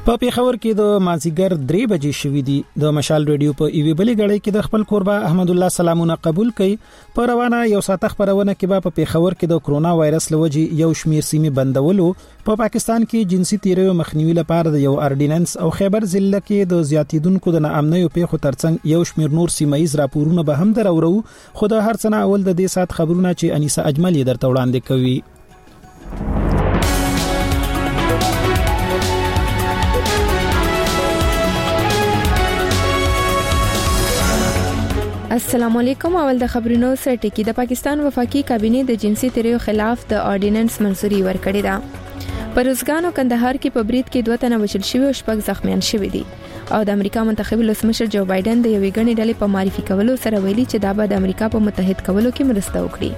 په پیښور کې د مازیګر 3 بجې شوې دي. د مشال ریډیو په ایوي بلې غړې کې د خپل قربا احمد الله سلامونه قبول کړي. په روانه یو ساعت خبرونه کې په پیښور کې د کرونا وایرس لوجي یو شمیر سیمې بندولو، په پاکستان کې جنسي تیریو مخنیوي لپاره د یو اورډیننس او خیبر ضلع کې د زیاتیدونکو د ناامنیو پیښو ترڅنګ یو شمیر نور سیمایي راپورونه به هم درورو. خو د هر څه اول د دې سات خبرونه چې انیسه اجمل یې درته وړاندې کوي. السلام علیکم. اول د خبرونو سره ټکی. د پاکستان وفاقي کابینه د جنسي تیریو خلاف د اورډیننس منظوري ورکړې ده. په روزګانو کندهار کې په برید کې 2 تنه وژل شوي او 6 زخمیان شوي دي. او د امریکا منتخب ولسمشر جو بایدن د یوې غنې ډلې په معرفي کولو سره ویلي چې دا به د امریکا په متحد کولو کې مرسته وکړي.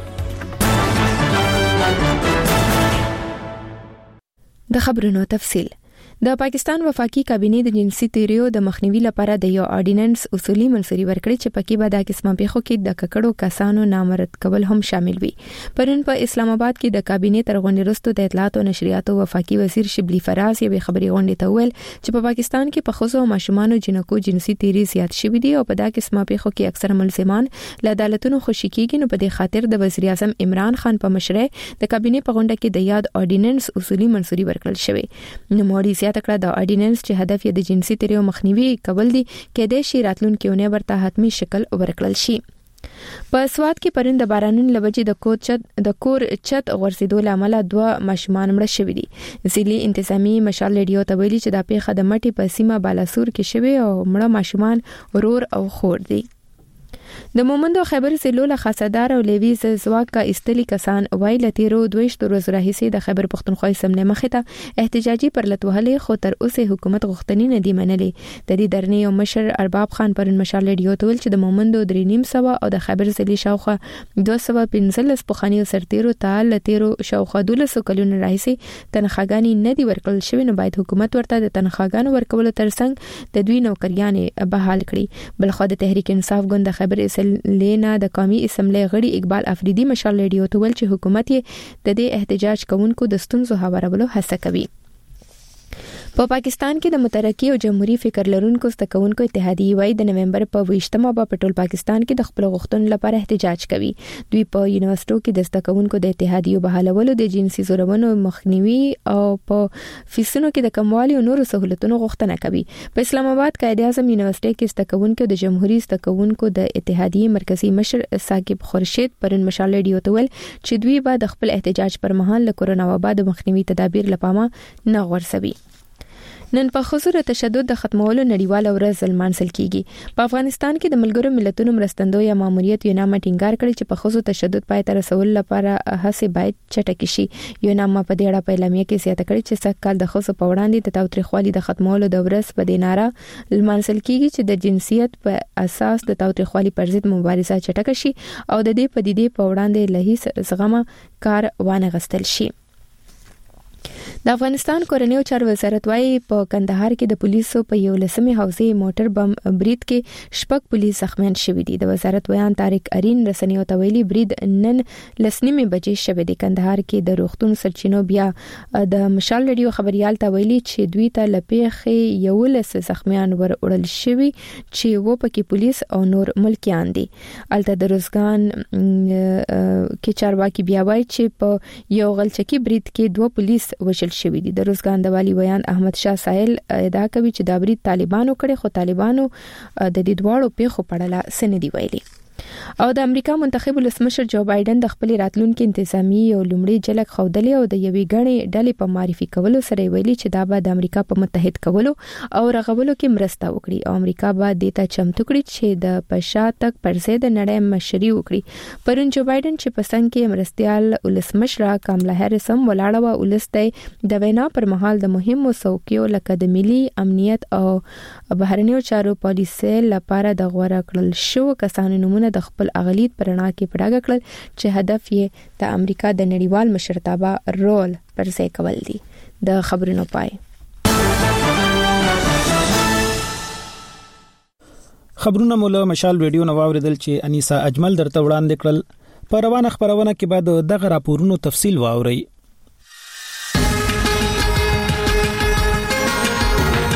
د خبرونو تفصیل. د پاکستان وفاقي کابینه د جنسي تیریو د مخنیوي لپاره د یو اورډیننس اصولي منظوري ورکړي چې پکې به د قسمه پیښو کې د ککړو کسانو نامرد کول هم شامل وي. پرون په اسلام آباد کې د کابینه تر غونډې وروسته د اطلاعات او نشریات وفاقي وزیر شبلی فراز یې خبري غونډې ته ویل چې په پاکستان کې په خصوص ماشومان او جنکو جنسي تیری زیات شوي دي او په د قسمه پیښو کې اکثر ملزمان له عدالتونو خوشي کیږي. نو په دې خاطر د وزیر اعظم عمران خان په مشرۍ د کابینه په غونډه کې د یاد اورډیننس اصولي منظوري ورکړل شوی. نو موري تکړه د اورډیننس چې هدف یې د جنسي تیریو مخنیوي کول دي کېدای شي راتلونکي اونۍ ورته حتمی شکل ورکړل شي. په سواد کې پرون د بارانونو لوجې د کور چت غورځېدو لامل 2 ماشومان مړه شوي دي. ځلې انتظامی مشال ریډیو ته ویلي چې د پیښه د مټي په سیمه بالاسور کې شوی او مړه ماشومان ورور او خور دي. د مومندو خیبر ضلع له خاصدار او لیویز زواکا استلی کسان وایي لتیرو 22 ورځې راهیسې د خیبر پختونخوا سمنه مخې ته احتجاجي پرلتوهلې خو تر اوسه حکومت غوښتنې نه دی منلې. د دې درنې او مشر ارباب خان پرن مشال ریډیو ته ویل چې د مومندو 3.5 او د خیبر ضلع شاوخه 215 پخوانی سرتیرو ته لتیرو شاوخه 12 کلونو راهیسې تنخواګانی نه دی ورکړل شوی. نو باید حکومت ورته د تنخواګانو ورکولو ترڅنګ د دوی نوکریانې بحال کړي. بلخو د تحریک انصاف ګوند خیبر لینا د قومي اسمبلی غړي اقبال افریدي مشال ریډیو ته ویل چې حکومت یې د دې احتجاج کوونکو د ستونزو هوارولو هڅه کوي. په پاکستان کې د مترقي او جمهوریت فکر لرونکو ستکونکو اتحادیه وای د نومبر په 20مه په ټول پاکستان کې د خپل غوښتنو لپاره احتجاج کوي. دوی په یونیورسيټو کې د ستکونکو د اتحادیه بحالولو د جنسي زورونو مخنیوي او په فیسونو کې د کموالي او نورو سہولتونو غوښتنه کوي. په اسلام آباد قائد اعظم یونیورسيټي کې ستکونکو د جمهوریت ستکونکو د اتحادیه مرکزی مشر ثاقب خورشید پرن مشال ریډیو ته ویل چې دوی به د خپل احتجاج پر مهال له کرونا وبا د مخنیوي تدابیر لپاره نه غورځوي. نن په حضور تشدد د ختمولو نړیواله ورځ لمانځل کیږي. په افغانستان کې د ملګرو ملتونو مرستندوی ماموریت یو نامه ټینګار کړی چې په خصوص تشدد پای ته رسول لپاره هڅې باید چټکې شي. یو نامه په دې اړه په اعلامیه کې زیاته کړې چې سږ کال د خصوص په وړاندې د تاوتریخوالي د ختمولو د ورځ په دې ناره لمانځل کیږي چې د جنسیت په اساس د تاوتریخوالي پر ضد مبارزه چټکه شي او د دې پدیدې په وړاندې له هیڅ زغمه کار وانه غستل شي. د افغانستان کورنۍ چارو وزارت وايي په کندهار کې د پولیسو په 11مې حوزې موټر بم برید کې 6 پولیس زخمیان شوي دي. د وزارت بیان طارق ارین رسنیو ته ویلي برید نن 9:30 بجې شوی دی. کندهار کې د روغتون سرچینو بیا د مشال ریډیو خبريال ته ویلي چې دوی ته لپیخې 11 زخمیان ور وړل شوي چې و پکې پولیس او نور ملکیان دي. الته د روزګان کې چارواکي بیا وایي چې په یو غلچکی برید کې 2 پولیس وشل شوی دي. د روزګان د والی بیان احمد شاه ساحل ادعا کوي چې دا برید طالبانو کړي خو طالبانو د دې دواړو پیښو په اړه څه نه دی ویلي. او د امریکا منتخب ولسمشر جو بایدن د خپل راتلونکي انتظامی او لومړي جلک خودلې او د یوې غړې ډلې په معرفي کولو سره ویلي چې دا به د امریکا په متحد کولو او رغولو کې مرسته وکړي او امریکا به د ته چمتو کړي چې د پشاتک پر ضد نړۍ مشري وکړي. پرون جو بایدن چې په څنګ کې مرستيال ولسمشر کاملا هریس هم ولاړه و ولسته د وینا پر مهال د مهمو څوکیو لکه د ملي امنیت او بهرنیو چارو پالیسي لپاره د غوړه کړل شو کسانو نمونه د خپل اغلیت پرنا کې پړاګه کړل چې هدف یې د امریکا د نړیوال مشرتابه رول پر ځای کول دي. د خبرونو پای. خبرونه مولا مشال ریډیو نو واوریدل چې انیسا اجمل درته وړاندې کړل. په روانه خبرونه کې بعد دغه راپورونو تفصیل واوري.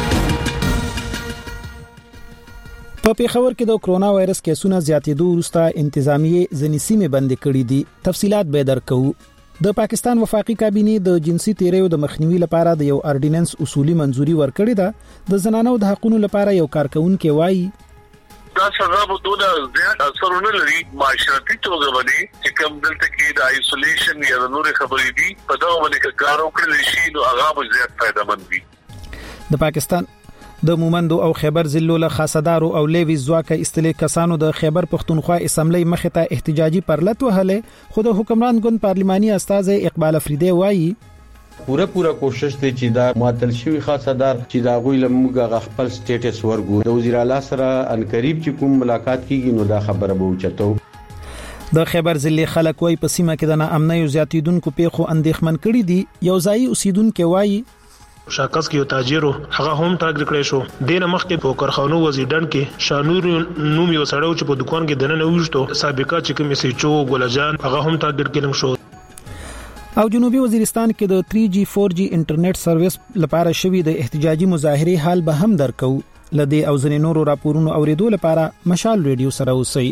په پیښور کې د کرونا وایرس کیسونو زیاتېدو وروسته انتظامیه ځینې سیمې بندې کړې دي. تفصيلات به درکو. د پاکستان وفاقي کابینه د جنسي تیریو د مخنیوي لپاره د یو اورډیننس اصولي منځوري ورکړې ده. د زنانو د حقوقو لپاره یو کارکونکو وایي دا سزا به دوه زیات اثرونه لري معاشرتي توګه باندې چې کوم دلته کې د آیسولیشن یا نور خبرې دي په دا باندې کار وکړل شي نو هغه به زیات فائدمن وي. د پاکستان د مومندو او خیبر ضلعو له خاصدارو او لیوي ځواکه استلې کسانو د خیبر پختونخوا اسمبلی مخې ته احتجاجي پرلط وهله. خو د حکمران ګوند پارلماني استاد اقبال افریدی وایي پورا کوشش دی چې دا معطل شوی خاصدار چې دا غوی لمغه خپل سټیټس ورغو د وزیر اعلی سره ان قریب چې کوم ملاقات کیږي نو دا خبره به وچتو. د خیبر ضلع خلک وای په سیمه کې د ناامنۍ زیاتیدونکو پیښو اندېښمن کړي دي. یو ځای اوسیدونکو وایي شاکس کې یو تاجرو هغه هم ټارګټ کړی شو. دینه مخکې په کارخانو وزیرډن کې شانور نوم یو سړیو چې په دکان کې دننه وښتو سابقه چې کوم سيچو ګلجان هغه هم ټارګټ کړم شو. او جنوبي وزیرستان کې د 3G 4G انټرنیټ سرویس لپاره شوی د احتجاجي مظاهره حال به هم درکو. لدی او ځینې نورو راپورونو اوریدو لپاره مشال ریډیو سره اوسئ.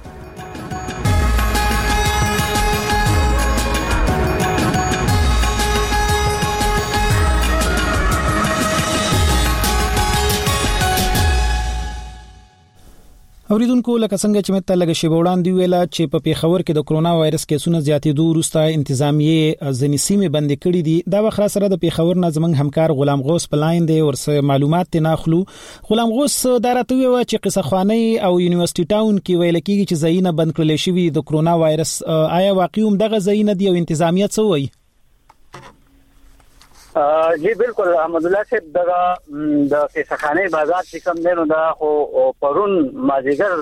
اوریدونکو لکه څنګه چې مته لګ شی وړاندې ویلا چې په پیښور کې د کرونا وایرس کیسونو زیاتېدو وروسته انتظامیه ځینې سیمې بندې کړې دي. دا وخت سره د پیښور نه زمنګ همکار غلام غوث پلاین دی ورسره معلومات ناخلو. غلام غوث دا راته وی چې قصه خوانی او یونیورسيټي ټاون کې ویل کېږي چې ځایونه بند کړل شوی د کرونا وایرس. آیا واقعي هم دغه ځایونه دی او انتظامیه څه وایي؟ جی بالکل احمد الله صاحب د کیسخانه بازار چې کوم دینو دا خو پرون مازیګر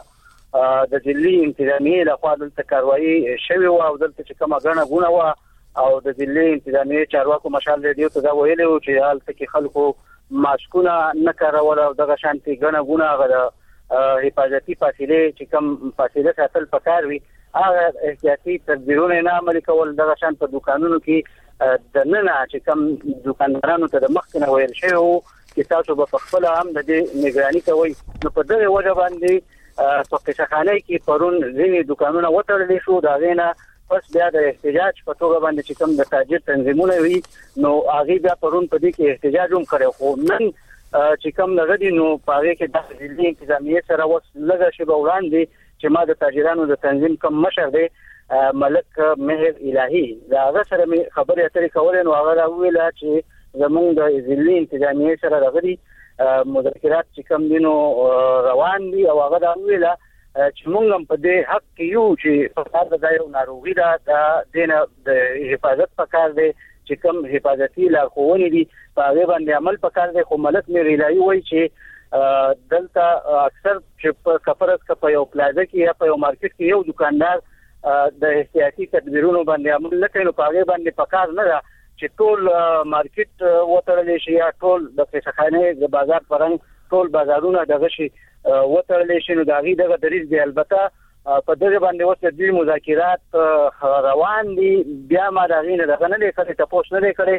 د ضلعي انتظامیه د خوا دلته کاروایی شوی او دلته چې کومه غنه غونه و او د ضلعي انتظامیه چارواکو مشال ریډیو ته دا ویلو چې حالت کې خلکو ماسکونه نه کارول او دغه شانتي غنه غونه غره حفاظتي فاصله چې کوم فاصله ساتل پکار وي هغه احتیاطي تدبیرونه نه عملي کول دغه شان په دکانونو کې د نن چې کوم دکاندارانو ته د مخکنه ویل شوی چې تاسو به خپل هم د نگرانی کوئ. نو په دغه وجه باندې په کیسخانه کې پرون ځینې دکانونه وتړل شو. دا غینه پس بیا د احتجاج په توګه باندې چې کوم د تاجر تنظیمونه وي نو هغه بیا پرون په دې کې احتجاج هم کړو. خو نن چې کوم لغدي نو پاره کې د ضلعي انتظامیه سره وس لږه شی وړاندې چې ما د تاجرانو د تنظیم کوم مشر دی ملک مهر الهی دا هغه سره خبرې اترې کول نو هغه ویل چې زمونږ د ضلعي انتظامیه سره راغلي مذاکرات چې کوم دینو روان دي او هغه دا ویل چې موږ هم په دې حق کې یو چې په کار د یو ناروغي دا دینه د حفاظت پکار دی چې کوم حفاظتي لارښوونې دي په هغه باندې عمل پکار دی. خو ملک مهر الهی وایي چې دلته اکثر چې په کفرس کې په یو پلازا کې یا په یو مارکیټ کې یو دکاندار د احتیاطي تدبیرونو باندې عمل نه کوي نو په هغه باندې پکار نه ده چې ټول مارکیټ وتړل شي یا ټول د کیسخانه د بازار پرنګ ټول بازارونه دغه شي وتړل شي. نو دغه دغه دریز دی. البته په دغه باندې اوس د مذاکرات روان دي. بیا ما دغه نه دغه نه لري تاسو نه لري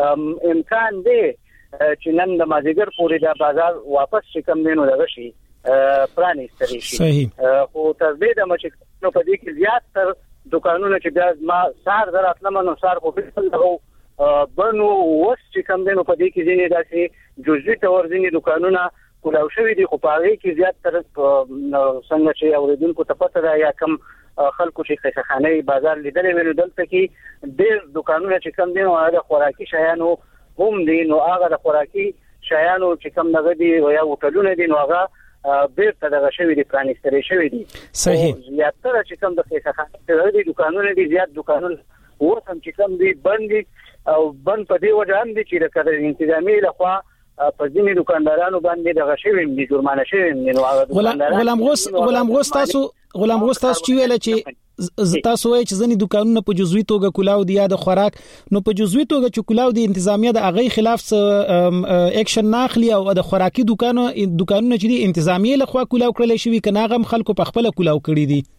امکان دی چې نن د مازیګر پورې د بازار واپس شکم دینو دغه شي پرانیستل شي. خو تر دې د مچ نو په دې کې زیات تر دکانونه چې بیا ما سار دراتلم نو سار خو په دغه بنو وس چې کوم دینو په دې کې ځینې داسې جزئي تور ځینې دکانونه کولاو شوی دي. خو په هغه کې زیات تر څنګه چې اوریدونکو ته پته ده یا کم خلکو چې کیسخانه بازار لیدلې ویل دلته کې ډېر دکانونه چې کوم دینو هغه خوراکي شیانو هم دي. نو هغه د خوراکي شیانو چې کوم دغه دي یا هوټلونه دي نو هغه بیرته دغه شوی دي پرانیستل شوی دي. صحیح. زیاتره چې کوم د کیسخانه دي دکانونه دي زیات دکانونه ورسم چې کوم دي بند او بند په دی وجه هم دي چې د انتظامیه لخوا په ځینې دکاندارانو باندې دغه شوی دي جرمانه شوی دي. نو هغه غلام غوث تاسو چې ویل چې تاسو وایي چې ځینې دکانونه په جزوي توګه کولاو دي یا د خوراک نو په جزوي توګه چې کولاو دي انتظامیه د هغه خلاف اکشن ناخلي او د خوراکي دکانونه چې دي انتظامیه لخوا کولاو کړل شي کنه غم خلکو په خپل کولاو کړی دي.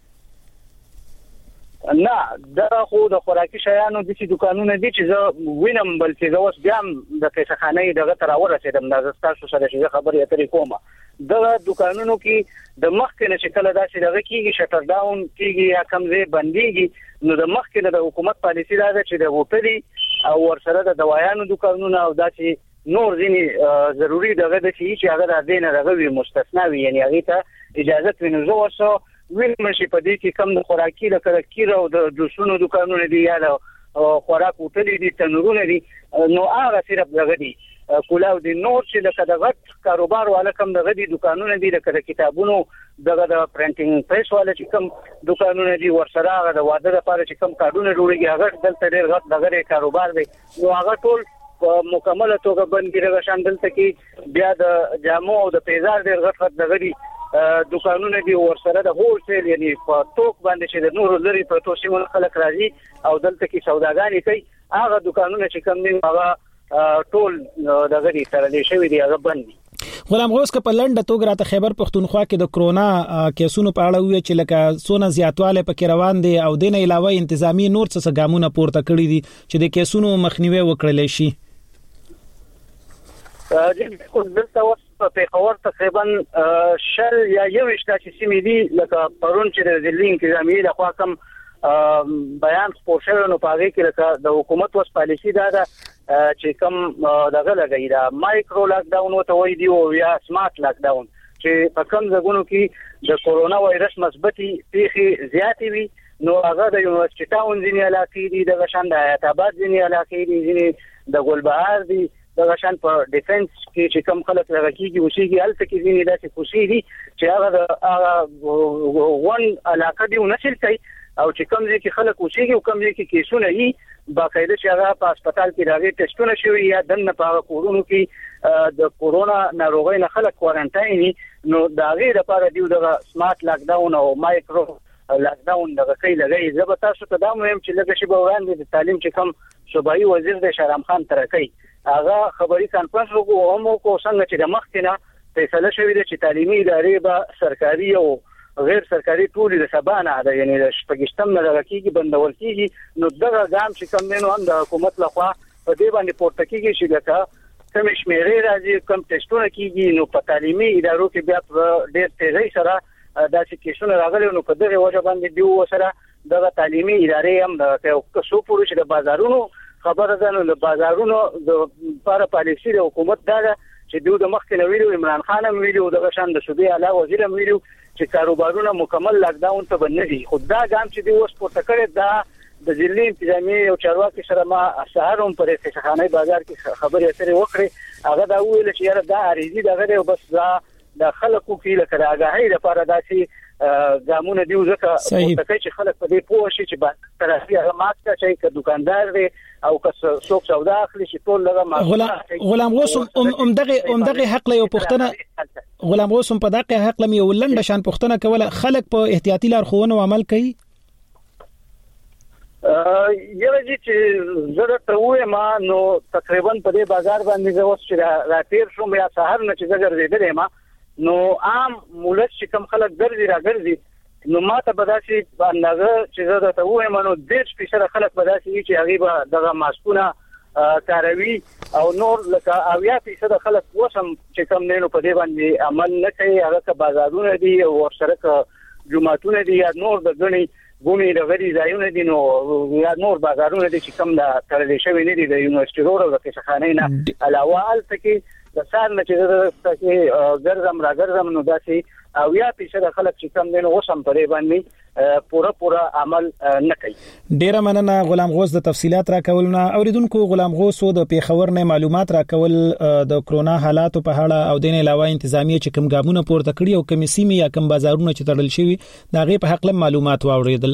نه دا خو د خوراکي شیانو د دکانونو دي چې زه وینم بلکې زه اوس بیا د کیسخانه دغه تر ورسېدم د تاسو سره چې خبرې اترې کوم د دکانونو کې د مخکنه چې کله داسې دغه کېږي شټر ډاون کېږي یا کمزې بنديږي نو د مخکنه د حکومت پالیسي دا ده چې د هوټلي او ورسره د دوايانو دکانونه او داسې نور ځینی ضروری دغه د چې هغه د دینه دغه وي مستثنا وي یعنی هغه ته اجازه وینځو ورسو ویل مشي په دې کې کم د خوراکي د کرکیر او د جوسونو دکانونه دي یا د خوراک هوټلي دي تنورونه دي نو هغه صرف دغه دي کولاو دي نور چې لکه د غټ کاروبار والا کم دغه دي دکانونه دي لکه د کتابونو دغه د پرنټینګ پریس والا چې کم دکانونه دي ورسره هغه د واده لپاره چې کم کارونه جوړيږي هغه دلته ډېر غټ دغه کاروبار دی نو هغه ټول مکمل توګه بند کړي شامل دلته بیا د جامو او د پیزار ډېر غټ دغه دي دکانونه دي ورسره د هول سیل یعنی په توک باندې چې د نورو لري په توسيمو خلک راځي او دلته کې سوداګانې کوي هغه دکانونه چې کم دي هغه ټول دغه دي ترلې شوی دی هغه بندي غلام غوث په لنډه توګه راته خیبر پختونخوا کې د کرونا کیسونو په اړه وی چې لکه سونه زیاتواله پکې روان دي او د نه علاوه انتظامی نور څه ګامونه پورته کړی دي چې د کیسونو مخنیوي وکړل شي دلته اوس په خبر تقریبا شل یا یو اشتا چې سیمې دي لکه پرون چې د ځلین انتظامی له خوا کم بیان خپور شوی نو پاره کې لکه د حکومت وس پالیسی دا چې کم دغه لګی دا مایکرو لاک ډاون وته وای دی او یا سمارټ لاک ډاون چې په کم ځګونو کې د کورونا وایرس مثبتي پیخي زیاتې وي نو هغه د یونیورسيټي ټاون ځینې علاقې دي د غشان د حیات آباد ځینې علاقې دي ځینې د ګلبهار دي د غشان په ډیفنس کې چې کم خلک راکېږي وشيږي الته کې ځینې داسې خوشي دي چې هغه ون علاقه دی ونشل کوي او چې کوم ځای کې خلک وشيږي او کوم ځای کې کیسونه یې باقاعده چې هغه په هسپتال کې راغلي ټیسټونه شوی یا دنه په کورونو کې د کورونا ناروغۍ نه خلک کوارنټاین نو دا غیر لپاره دیو د سمارټ لاک ډاون او مایکرو لاک ډاون دغه کوي لګي زه به تاسو ته دا مهم چې لږ شی به وړاندې د تعلیم چې کوم صوبایي وزیر د شهرام خان ترکي هغه خبري کانفرنس وکړو کو څنګه چې د مخکنه فیصله شوې ده چې تعلیمي ادارې به سرکاري او غیر سرکاري ټول د سبانه ده یعنی د شپږشتم نه راکېږي بندول کېږي نو دغه ګام چې کوم نو هم د حکومت لخوا په دې باندې پورته کېږي چې لکه کوم شمیرې راځي کوم ټیسټونه کېږي نو په تعلیمي ادارو کې بیا ډېر تیزی سره داسې کیسونه راغلي نو په دغه وجه باندې دیو سره دغه تعلیمي ادارې هم د څو پورې چې د بازارونو خبره ده نو د بازارونو د لپاره پالیسي د حکومت دا چې دوی د مخکنه ویلو عمران خان هم ویلو د شان د صوبې اعلی وزیر هم ویلو چې کاروبارونه مکمل لاک ډاون ته بندي خدا ګام چې دی اوس پورته کړی دا د ځلې انتظامی او چارواکي سره ما سهاروم پر فشخانه بازار کې خبرې اترې وکړې هغه دا ویل چې یاره دا اړیزي دغه دی بس دا د خلکو کې لکه راغی لپاره داسې ګامونه دی ځکه چې خلک په دې پوه شي چې با طرفي هغه ماته چې دکاندار دی او که څوک سودا اخلي چې ټول لږه غلام غوث دغه حق له یو پښتنه غلام غوث په دغه حق له یو لنډه شان پښتنه کوله خلک په احتیاطي لارښوونو عمل کوي یوه چې زړه ته وې ما نو تقریبا په دې بازار باندې اوس چې راتیر شوم یا سحر نه چې ګرځېدل ما نو عام مولد چې کم خلک راګرځي نو ماته بداسي اندازه چې زه ته وایم نو 10% خلک بداسي چې هغه به دغه ماسکونه کاروي او نور لکه 80% خلک وسم چې کم نه په دې باندې عمل نه کوي هغه بازارونه دي او ورسره جمعهونه دي یا نور د غني ګونی د غړي ځایونه دي نو یا نور بازارونه دي چې کم د ترلې شوی نه دي د یونیورسيټي روډ او د کیسخانې نه علاوه الته د سار نه چې ګرځم نو داسې او یا پیسه د خلک چې کم دین وسم پرې باندې پورا عمل نه کوي ډیره مننه غلام غوث د تفصيلات را کولونه اوریدونکو غلام غوث د پیښور نه معلومات را کول د کرونا حالاتو په اړه او د نه علاوه انتظامی چې کوم ګامونه پورته کړی او کوم سیمه یا کوم بازارونه چې تړل شوی دا غي په حق معلومات واوریدل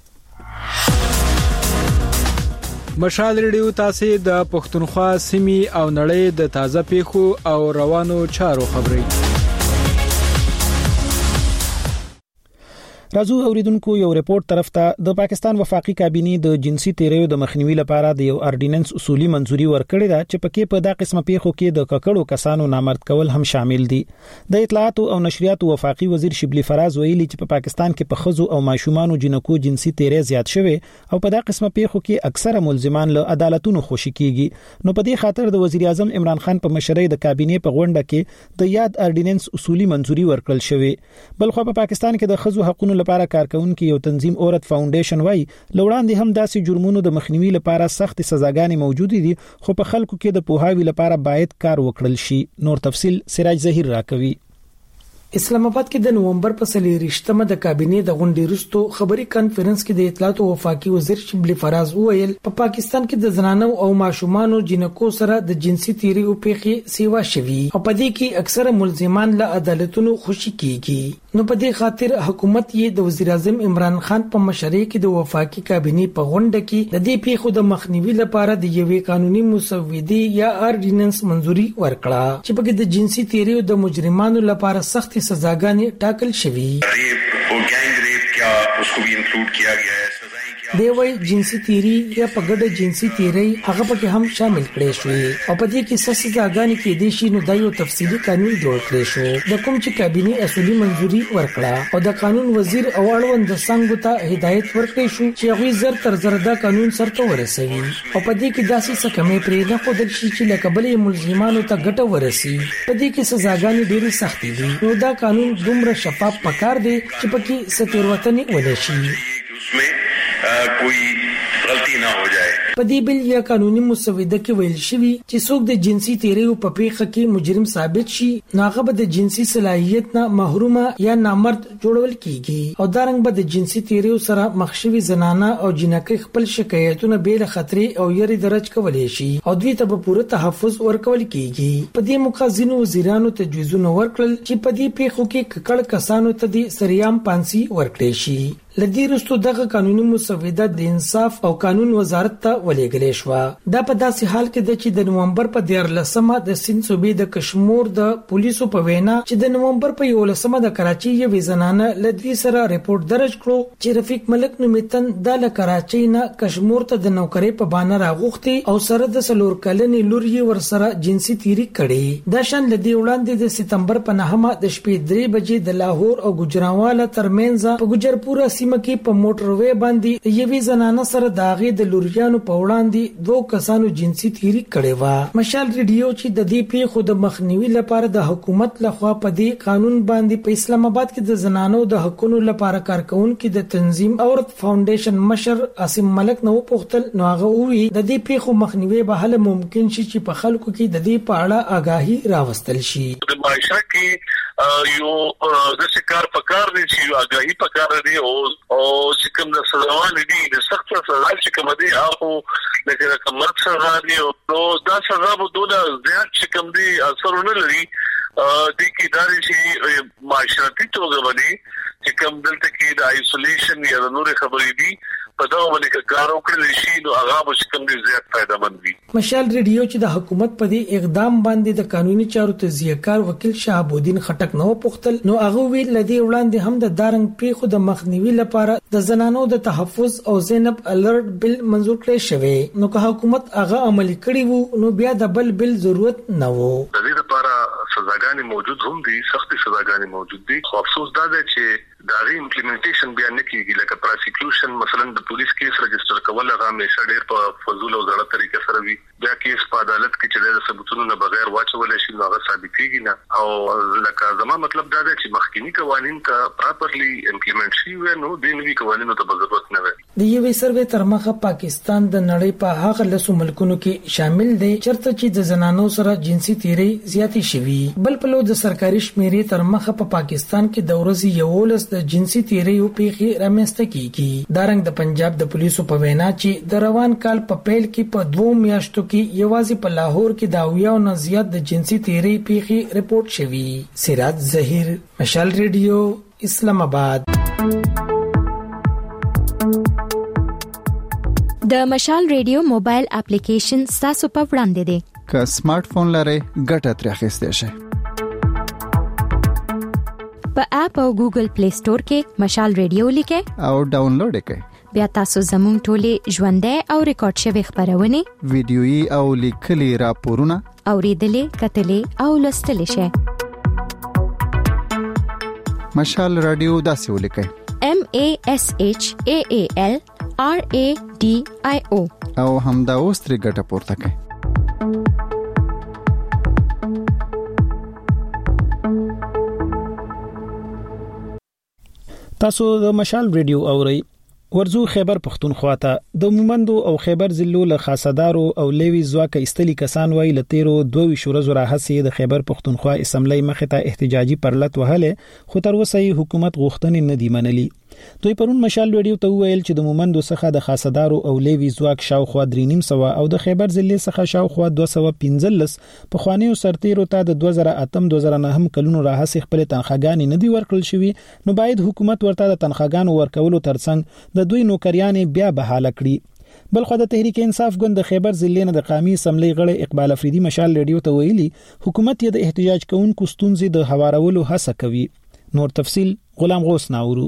مشال ریډیو تاسو د پښتونخوا سیمې او نړۍ د تازه پیښو او روانو چارو خبري راځو اوریدونکو یو ریپورت طرف ته د پاکستان وفاقي کابینې د جنسي تیریو د مخنیوي لپاره د یو اورډیننس اصولي منځوري ورکړې ده چې پکې په دا قسمه پیښو کې د ککړو کسانو نامرد کول هم شامل دي. د اطلاعات او نشریات وفاقي وزیر شبلی فراز ویلي چې په پاکستان کې په خزو او ماشومان جنکو جنسي تیری زیات شوی او په دا قسمه پیښو کې اکثره ملزمان له عدالتونو خوشي کیږي. نو په دې خاطر د وزیر اعظم عمران خان په مشرۍ د کابینې په غونډه کې د یاد اورډیننس اصولي منځوري ورکړل شوی. بلخو په پاکستان کې د خزو حقوقو لپاره کارکونکو یو تنظیم اورت فاونډیشن وای لوړاندې هم داسې جرمونو د مخنیوي لپاره سخت سزاګانې موجود دي خو په خلکو کې د پوهاوی لپاره باید کار وکړل شي. نور تفصيل سراج ظهیر راکوي. اسلام آباد کې د نومبر په 23مه د کابینې د غونډې وروسته خبري کانفرنس کې د اطلاعات او وفاقي وزیر شبلی فراز وویل په پاکستان کې د زنانو او ماشومان جنکو سره د جنسي تیری او پیښې سیوا شوي او په دې کې اکثره ملزمان له عدالتونو خوشي کیږي. نو په دې خاطر حکومت یې د وزیر اعظم عمران خان په مشرۍ کې د وفاقي کابینې په غونډه کې د دې پیښو د مخنیوي لپاره د یوې قانوني مسودې یا اورډیننس منځوري ورکړه چې په د جنسي تیری او د مجرمانو لپاره سخت سزاګانې ټاکل شوی. ریپ او ګینګ ریپ کیا اس کو بھی انکلوډ کیا گیا ہے. دی وای جنسي تیری یا پګړه جنسي تیری هغه پکې هم شامل کړي شوی او په دې کې سزاګانې کې د شي نو د یو تفصیلی قانون جوړ کړي شو د کوم چې کابینې اصولي منځوري ورکړه او د قانون وزیر او اړوند څنګه ته هدایت ورکړي شو چې هغه زر تر زر دا قانون سرته ورسوي او په دې کې داسې څه کمې پرې نه خو د شي چې لکبلې ملزمانو ته ګټه ورسي. په دې کې سزاګانې ډېرې سختې دي نو دا قانون دومره شفاف پکار دی چې پکې ستیروتنې ولشي کوئی غلطی نہ ہو جائے. په دې بل یا قانوني مسوده کې ویل شوی چې څوک د جنسي تیری په پیښه کې مجرم ثابت شي ناغه به د جنسي صلاحیت نه محرومه یا نامرد جوړول کیږي او دارنګ به د جنسي تیری سره مخشوي زنانه او جنکې خپل شکایتونه بیل خطرې او یری درج کولای شي او دوی ته به پوره تحفظ ورکول کیږي. په دې مقاصدونو وزیرانو تجویزونه ورکړل چې په دې پیښو کې ککړ کسانو ته د سریام پانسي ورکړي شي. لدی رستو دغه قانوني مسوده د انصاف او قانون وزارت ته ولېږل شو. دا په داسې حال کې د چې د نومبر په 14مه د سند صوبې د کشمیر د پولیسو په وینا چې د نومبر په 11مه د کراچۍ یو زنانه لدوی سره ریپورت درج کړو چې رفیق ملک نومیتن د کراچۍ نه کشمیر ته د نوکری په بانه راغوختي او سره د سلور کلنې لور یې ور سره جنسي تیری کړي. د شان لدی وړاندې د سپتمبر په 9مه د شپې 3 بجې د لاهور او ګجرانواله ترمنځ په ګجرپورا سیمه کې په موټروي باندې یوې زنانه سره داغه د لوریانو په وړاندې دوه کسانو جنسي تیری کړي و. مشال ریډیو چې د دې پیښو د مخنیوي لپاره د حکومت لخوا په دې قانون باندې په اسلام آباد کې د زنانو د حقوقو لپاره کارکونکو د تنظیم اورت فاونډیشن مشر عاصم ملک نو پوښتل نو هغه وی د دې پیښو مخنیوي به هله ممکن شي چې په خلکو کې د دې په اړه آگاهی راوستل شي. د معاشره کې یو د شکار پکار دي چې آگاهی پکار دي او چې کوم د سزاوان دي د سخت سزا چې کوم دي هغه لکه کمرت سزا دي او دا سزا به دوه زیات چې کوم دي اثرونه لري د کی داري چې معاشرتي توګه باندې چې کوم دلته کې د آیسولیشن یا د نور خبرې دي په دا باندې کار وکړل شي نو هغه به کوم دي زیات فائدہ مند وي. مشال ریډیو چې د حکومت په دې اقدام باندې د قانوني چارو تزیهکار وکیل شهاب الدین خټک نو پوښتل نو هغه ویل لدی وړاندې هم د دارنګ پیښو د مخنیوي لپاره د زنانو د تحفظ او زینب الرټ بل منزور کړی شوی نو که حکومت هغه عملي کړی وو نو بیا د بل ضرورت نه وو. د دې لپاره سزاګانې موجود هم دي سختي سزاګانې موجود دي خو افسوس دا دی چې داغي امپلیمنټیشن بیا نه کیږي لکه پروسیکیوشن مثلا د پولیس کیس رجسٹر کول هغه همیشه ډېر په فضول او زړه طریقې سره وي بیا کیس په عدالت کې چې د ثبوتونو نه بغیر واچول شي نو هغه ثابتېږي نه او لکه زما مطلب دا دی چې مخکینی قوانين کا پراپرلی امپلیمنټ شي نو د نوي قوانینو ته ضرورت نه وي. د یوې سروې تر مخه پاکستان د نړۍ په هغه لسو ملکونو کې شامل دی چرته چې د زنانو سره جنسي تیری زیاتې شوي. بل په لور د سرکاري شمیرې تر مخه په پاکستان کې د ورځې 11 د جنسي تیری او پیښې رامنځته کیږي. دارنګ د پنجاب د پولیسو په وینا چې د روان کال په پیل کې په 2 میاشتو کې یوازې په لاهور کې د 80 نه زیات د جنسي تیری پیښې رپورټ شوي. سراج ظهیر مشال ریډیو اسلام آباد. د مشال ریډیو موبایل اپلیکیشن تاسو په وړاندې دی. که سمارټ فون لرئ ګټه ترې اخیستئ شئ. په اپ او ګوګل پلی سٹور کې مشال ریډیو لیکه او ډاونلوډ کړئ. بیا تاسو زموږ ټولې ژوندۍ او ریکارډ شوی خبرونه ویډیويي او لیکلي راپورونه اوریدلې کتلې او لوستلې شئ. مشال رادیو داسې ولیکئ: MASHALRADIO او همدا اوس ترې ګټه پورته کړئ. تاسو د مشال ریډیو اورئ. ورزو خیبر پختونخوا ته د مومندو او خیبر ضلعو له خاصدارو او لوی ځواک ایستلي کسان وایي لتیرو 22 ورځو راهسي د خیبر پختونخوا اسمبلی مخ ته احتجاجي پرلط وهله، خو تر اوسه حکومت غوښتنې نه دی منلي. دوی پرون مشال ریډیو ته ویل چې د مومندو څخه د خاصدارو او لوی ځواک شاوخوا 3.5 او د خیبر ضلع څخه شاوخوا 215 په خوانیو سرتیرو ته د 2008-2009 کلونو راهسي خپل تنخواګانې نه دی ورکړل شوی، نو باید حکومت ورته د تنخواګانو ورکولو ترڅنګ د دوی نوکریانې بیا بحاله کړي. بلخو د تحریک انصاف ګوند د خیبر ضلع نه د قومي اسمبلی غړي اقبال افریدي مشال ریډیو ته ویلي حکومت یې د احتجاج کوونکو ستونزې د هوارولو هڅه کوي. نور تفصیل غلام غوث ناورو.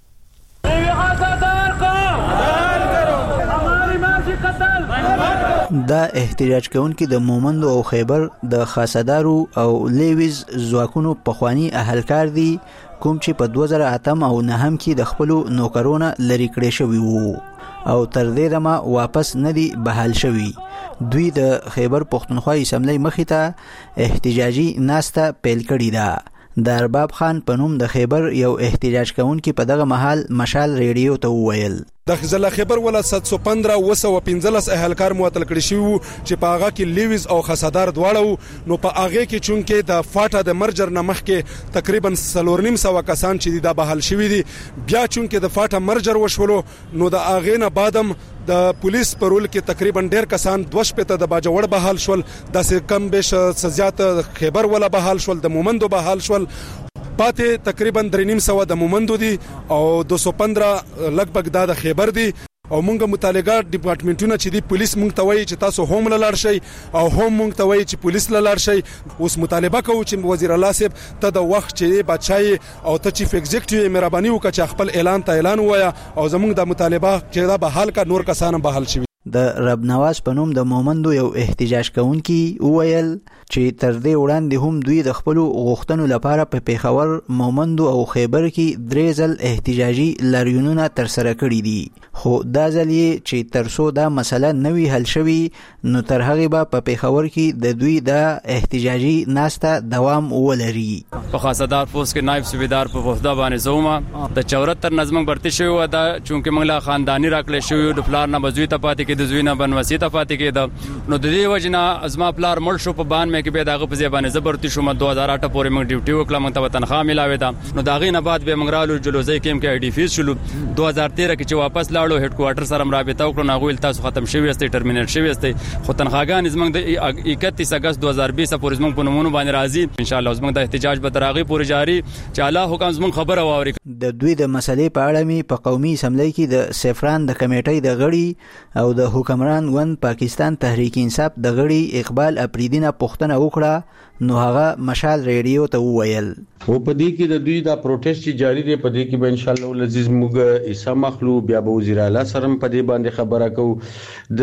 دا احتجاج کوونکي د مومندو او خیبر د خاصدارو او لیویز ځواکونو پخوانی اهلکار دي، کوم چې په 2008 او 2009 کې د خپل نوکرونه لری کړی شوی وو او تر دې دمه واپس نه دي بحال شوی. دوی د خیبر پختونخوا اسمبلی مخې ته احتجاجي ناسته پیل کړې ده. د ارباب خان په نوم د خیبر یو احتجاج کوونکی په دغه محل مشال ریډیو ته وویل: د ضلع خیبر ولایت 715 وسو15 اهلکار معطل کړي شو چې په هغه کې لیویز او خاصدار دواړو، نو په هغه کې چونکې د فاټا د مرجر نمخ کې تقریبا 3.5 کسان چې د بحال شوی دي، بیا چونکې د فاټا مرجر وشولو، نو د هغه نه بعدم د پولیس پرول کې تقریبا ډیر کسان 2 شپته د باجوړ بحال شول، د کم بش سزيات خیبر ولا بحال شول، د مومندو بحال شول، پاتې تقریبا 3.5 د مومندو دي او 215 لګبګ د خیبر دي. او مونږه متعلقه ډپارټمنټونه چې دی پولیس مونږ ته وایي چې تاسو هم لاړ شئ او هم مونږ ته وایي چې پولیس لاړ شئ. اوس مطالبه کوو چې وزیر الله صاحب ته د وخت چې بچای او ته چیف ایگزیکټیو مهرباني وکړه چې خپل اعلان وایا او زمونږ د مطالبه چې دا به حل کا نور کسان به حل شي. د رب نواز په نوم د مومندو یو احتجاج کوونکی وویل چې تر دې وړاندې هم دوی د خپل غوښتنو لپاره په پیښور، مومندو او خیبر کې 3 ځل احتجاجي لاریونونه تر سره کړي دي، خو دا ځل یې چې ترڅو دا مسله نوي حل شوي نو تر هغه به په پیښور کې د دوی د احتجاجي ناسته دوام ولري. په خاصدار پوسټ کې نائب صوبیدار په وفدا باندې زوما د 74 نظم برتي شوی و دا چونکه موږ خاندانی راکړل شوی د پلار نه بزوی ته پاتې کې د زوینه بنوسی ته پاتې کې دا نو د دې وجنه ازما پلار مړ شو په بان مې کې به داغه په ځبانه زبرتي شو. 2008 پورې موږ ډیوټي وکړه، موږ ته تنخواه ملاوي دا نو داغه نه بعد به موږ رالو جلوزي کېم کې ډی فیس شلو. 2013 کې چې واپس لاړو هډ کوارټر سره رابطه وکړو، ناغویل تاسو ختم شوی است، ټرمینیټ شوی است، خو تنخواګان زموږ د 31 اگست 2020 پورې زموږ په نمونه باندې راځي. ان شاء الله زموږ د احتجاج به تراغي پورې جاری چې الله حکم زموږ خبره واوري. د دوی د مسلې په اړه می په قومي اسمبلی کې د سفران د کمیټې د غړي او د حکمران ګوند پاکستان تحریک انصاف د غړي اقبال افریدي نه پوښتنه وکړه، نو هغه مشال ریډیو ته وویل: و په دې کې د دوی دا پروټیسټ جاری دی، په دې کې به ان شاء الله العزیز موږ ایسا مخلو بیا به وزیر اعلی سره په دې باندې خبره کوو، د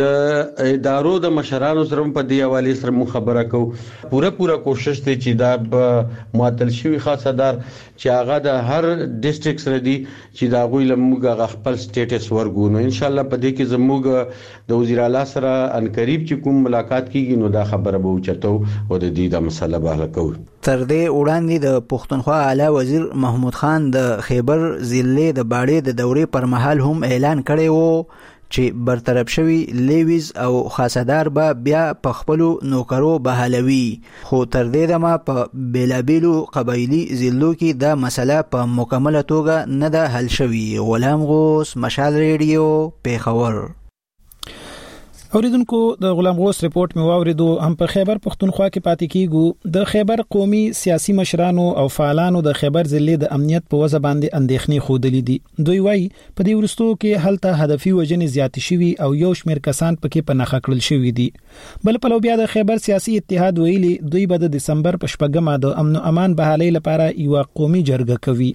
ادارو د مشرانو سره په دې حواله سره مو خبره کوو. پوره کوشش دی چې دا معطل شوی خاصدار چې هغه د هر ډیسټریکټ سره دی چې دا غوی لموږ خپل سټیټس ورګو، نو ان شاء الله په دې کې زموږ د وزیر اعلی سره ان قریب چې کوم ملاقات کیږي نو دا خبره به وچتو او د دې د مسله به حل کوو. تر دې وړاندې د پښتونخوا اعلی وزیر محمود خان د خیبر ضلع د باړې د دورې پر مهال هم اعلان کړی وو چې برطرف شوی لیویز او خاصدار به بیا په خپل نوکرو بحالوي، خو تر دې دمه په بیلابیلو قبایلی ضلعو کې دا مسله په مکمله توګه نه ده حل شوی. غلام غوث، مشال ریډیو، پیښور. اوریدونکو د غلام غوث ریپورت مې واوریدو هم په خیبر پختونخوا کې پاتې کیږو د خیبر قومي سیاسي مشرانو او فعالانو د خیبر ضلع د امنیت په وجه باندې اندېښنې خودلې دي دوی وایي په دې ورستو کې هلته هدفي وجنې زیات شوي او یو شمېر کسان پکې په نخښه کړل شوي دي بل په لو بیا د خیبر سیاسي اتحاد ویلي دوی به د دسمبر په شپږمه د امن او امان بحالۍ لپاره یو قومي جرګه کوي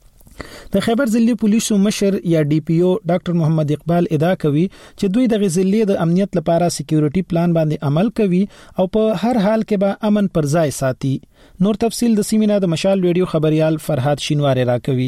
د خیبر ضلع پولیسو مشر یا ډي پی او ډاکټر محمد اقبال ادعا کوي چې دوی د ضلع د امنیت لپاره سکیورټي پلان باندې عمل کوي او په هر حال کې به امن پر ځای ساتي نور تفصيل د سیمینار د مشال ریډیو خبريال فرحات شینواری راکوي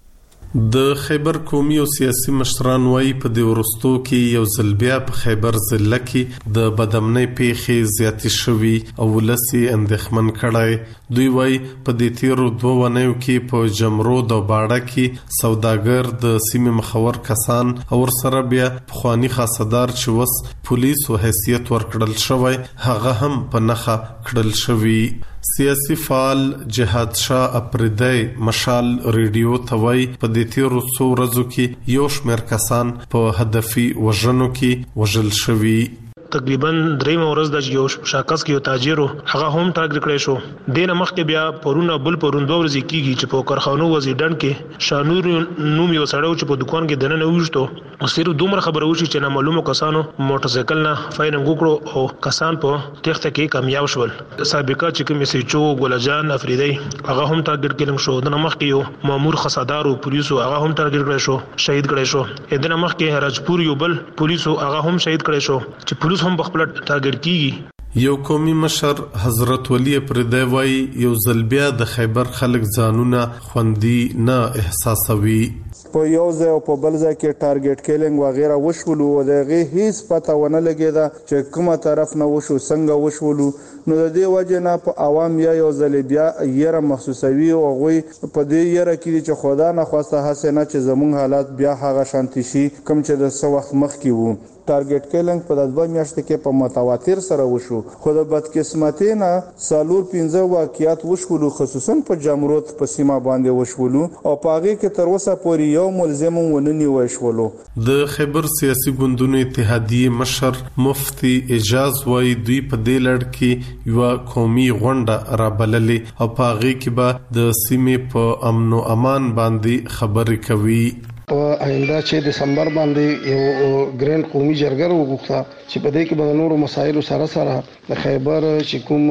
د خیبر قومي او سیاسي مشران وايي په دې ورستو کې یو ځلبیا په خیبر ضلع کې د بدامنۍ پیښې زیاتې شوي او ولسی اندېښمن کړای دوی وايي په دې تیرو 2 ونیو کې په جمرود او باړه کې سوداګر د سیمې مخور کسان او سره بیا خواني خاصدار چې وس پولیسو حیثیت ورکړل شوی هغه هم په نخښه کړل شوی سیاسی فعال جهاد شاه اپریدی مشال ریډیو توي په دې تیرو څو ورځو کې یو شمېر کسان په هدفي وژنو کې وژل شوي تقریبا 3 ورځ د یو شاکس کې یو تاجر هغه هم ټارګټ کړی شو د مخکې بیا پرونه بل پرون 2 ورځې کېږي چې په کارخانو وزیدن کې شانور نوم یو سړیو چې په دکان کې دنه وښتو او صرف دومره خبره وشي چې نامعلومه کسانو موټرسایکل نه فایننګ وکړو او کسان په تخته کې کامیاب شول سابقه چې کوم سيچو ګلجان افریدی هغه هم ټارګټ کړم شو د مخکې یو مامور خصادار او پولیسو هغه هم ټارګټ کړی شو شهید کړی شو د مخکې راجپور یو بل پولیسو هغه هم شهید کړی شو چې پولیس هم بخپل ټارګټ کیږي یو قومي مشر حضرت ولی پردی وای یو ځلبیا د خیبر خلک ځانونه خوندي نه احساسوي په یو ځای او په بل ځای کې ټارګټ کیلینګ وغیرہ وشولو او دغه هیڅ پته ونه لګیدا چې کومه طرف نه وشو څنګه وشولو نو د دې وجه نه په عوام یا یو ځلبیا یره محسوسوي او غوي په دې یره کې چې خدا نه خواسته حسنه چې زموږ حالات بیا هغه شانتي شي کوم چې د سو وخت مخ کې وو ټارګټ کیلینګ په 2 میاشتو کې په متواتر سره وشو خو د بدقسمتۍ نه سالور 15 واقعیات وشولو خصوصا په جمرود په سیمه باندې وشولو او پاغي کې تر اوسه پورې یو ملزم ونني وشولو د خیبر سیاسي ګوندونو اتحادیه مشر مفتی اجاز وای دوی په دې لړ کې یو قومي غونډه را بللې او پاغي کې به د سیمې په امن او امان باندې خبرې کوي په آینده چې دسمبر باندې یو ګرین قومي جرګه وغوښته چې په دې کې به نورو مسایلو سره سره د خیبر چې کوم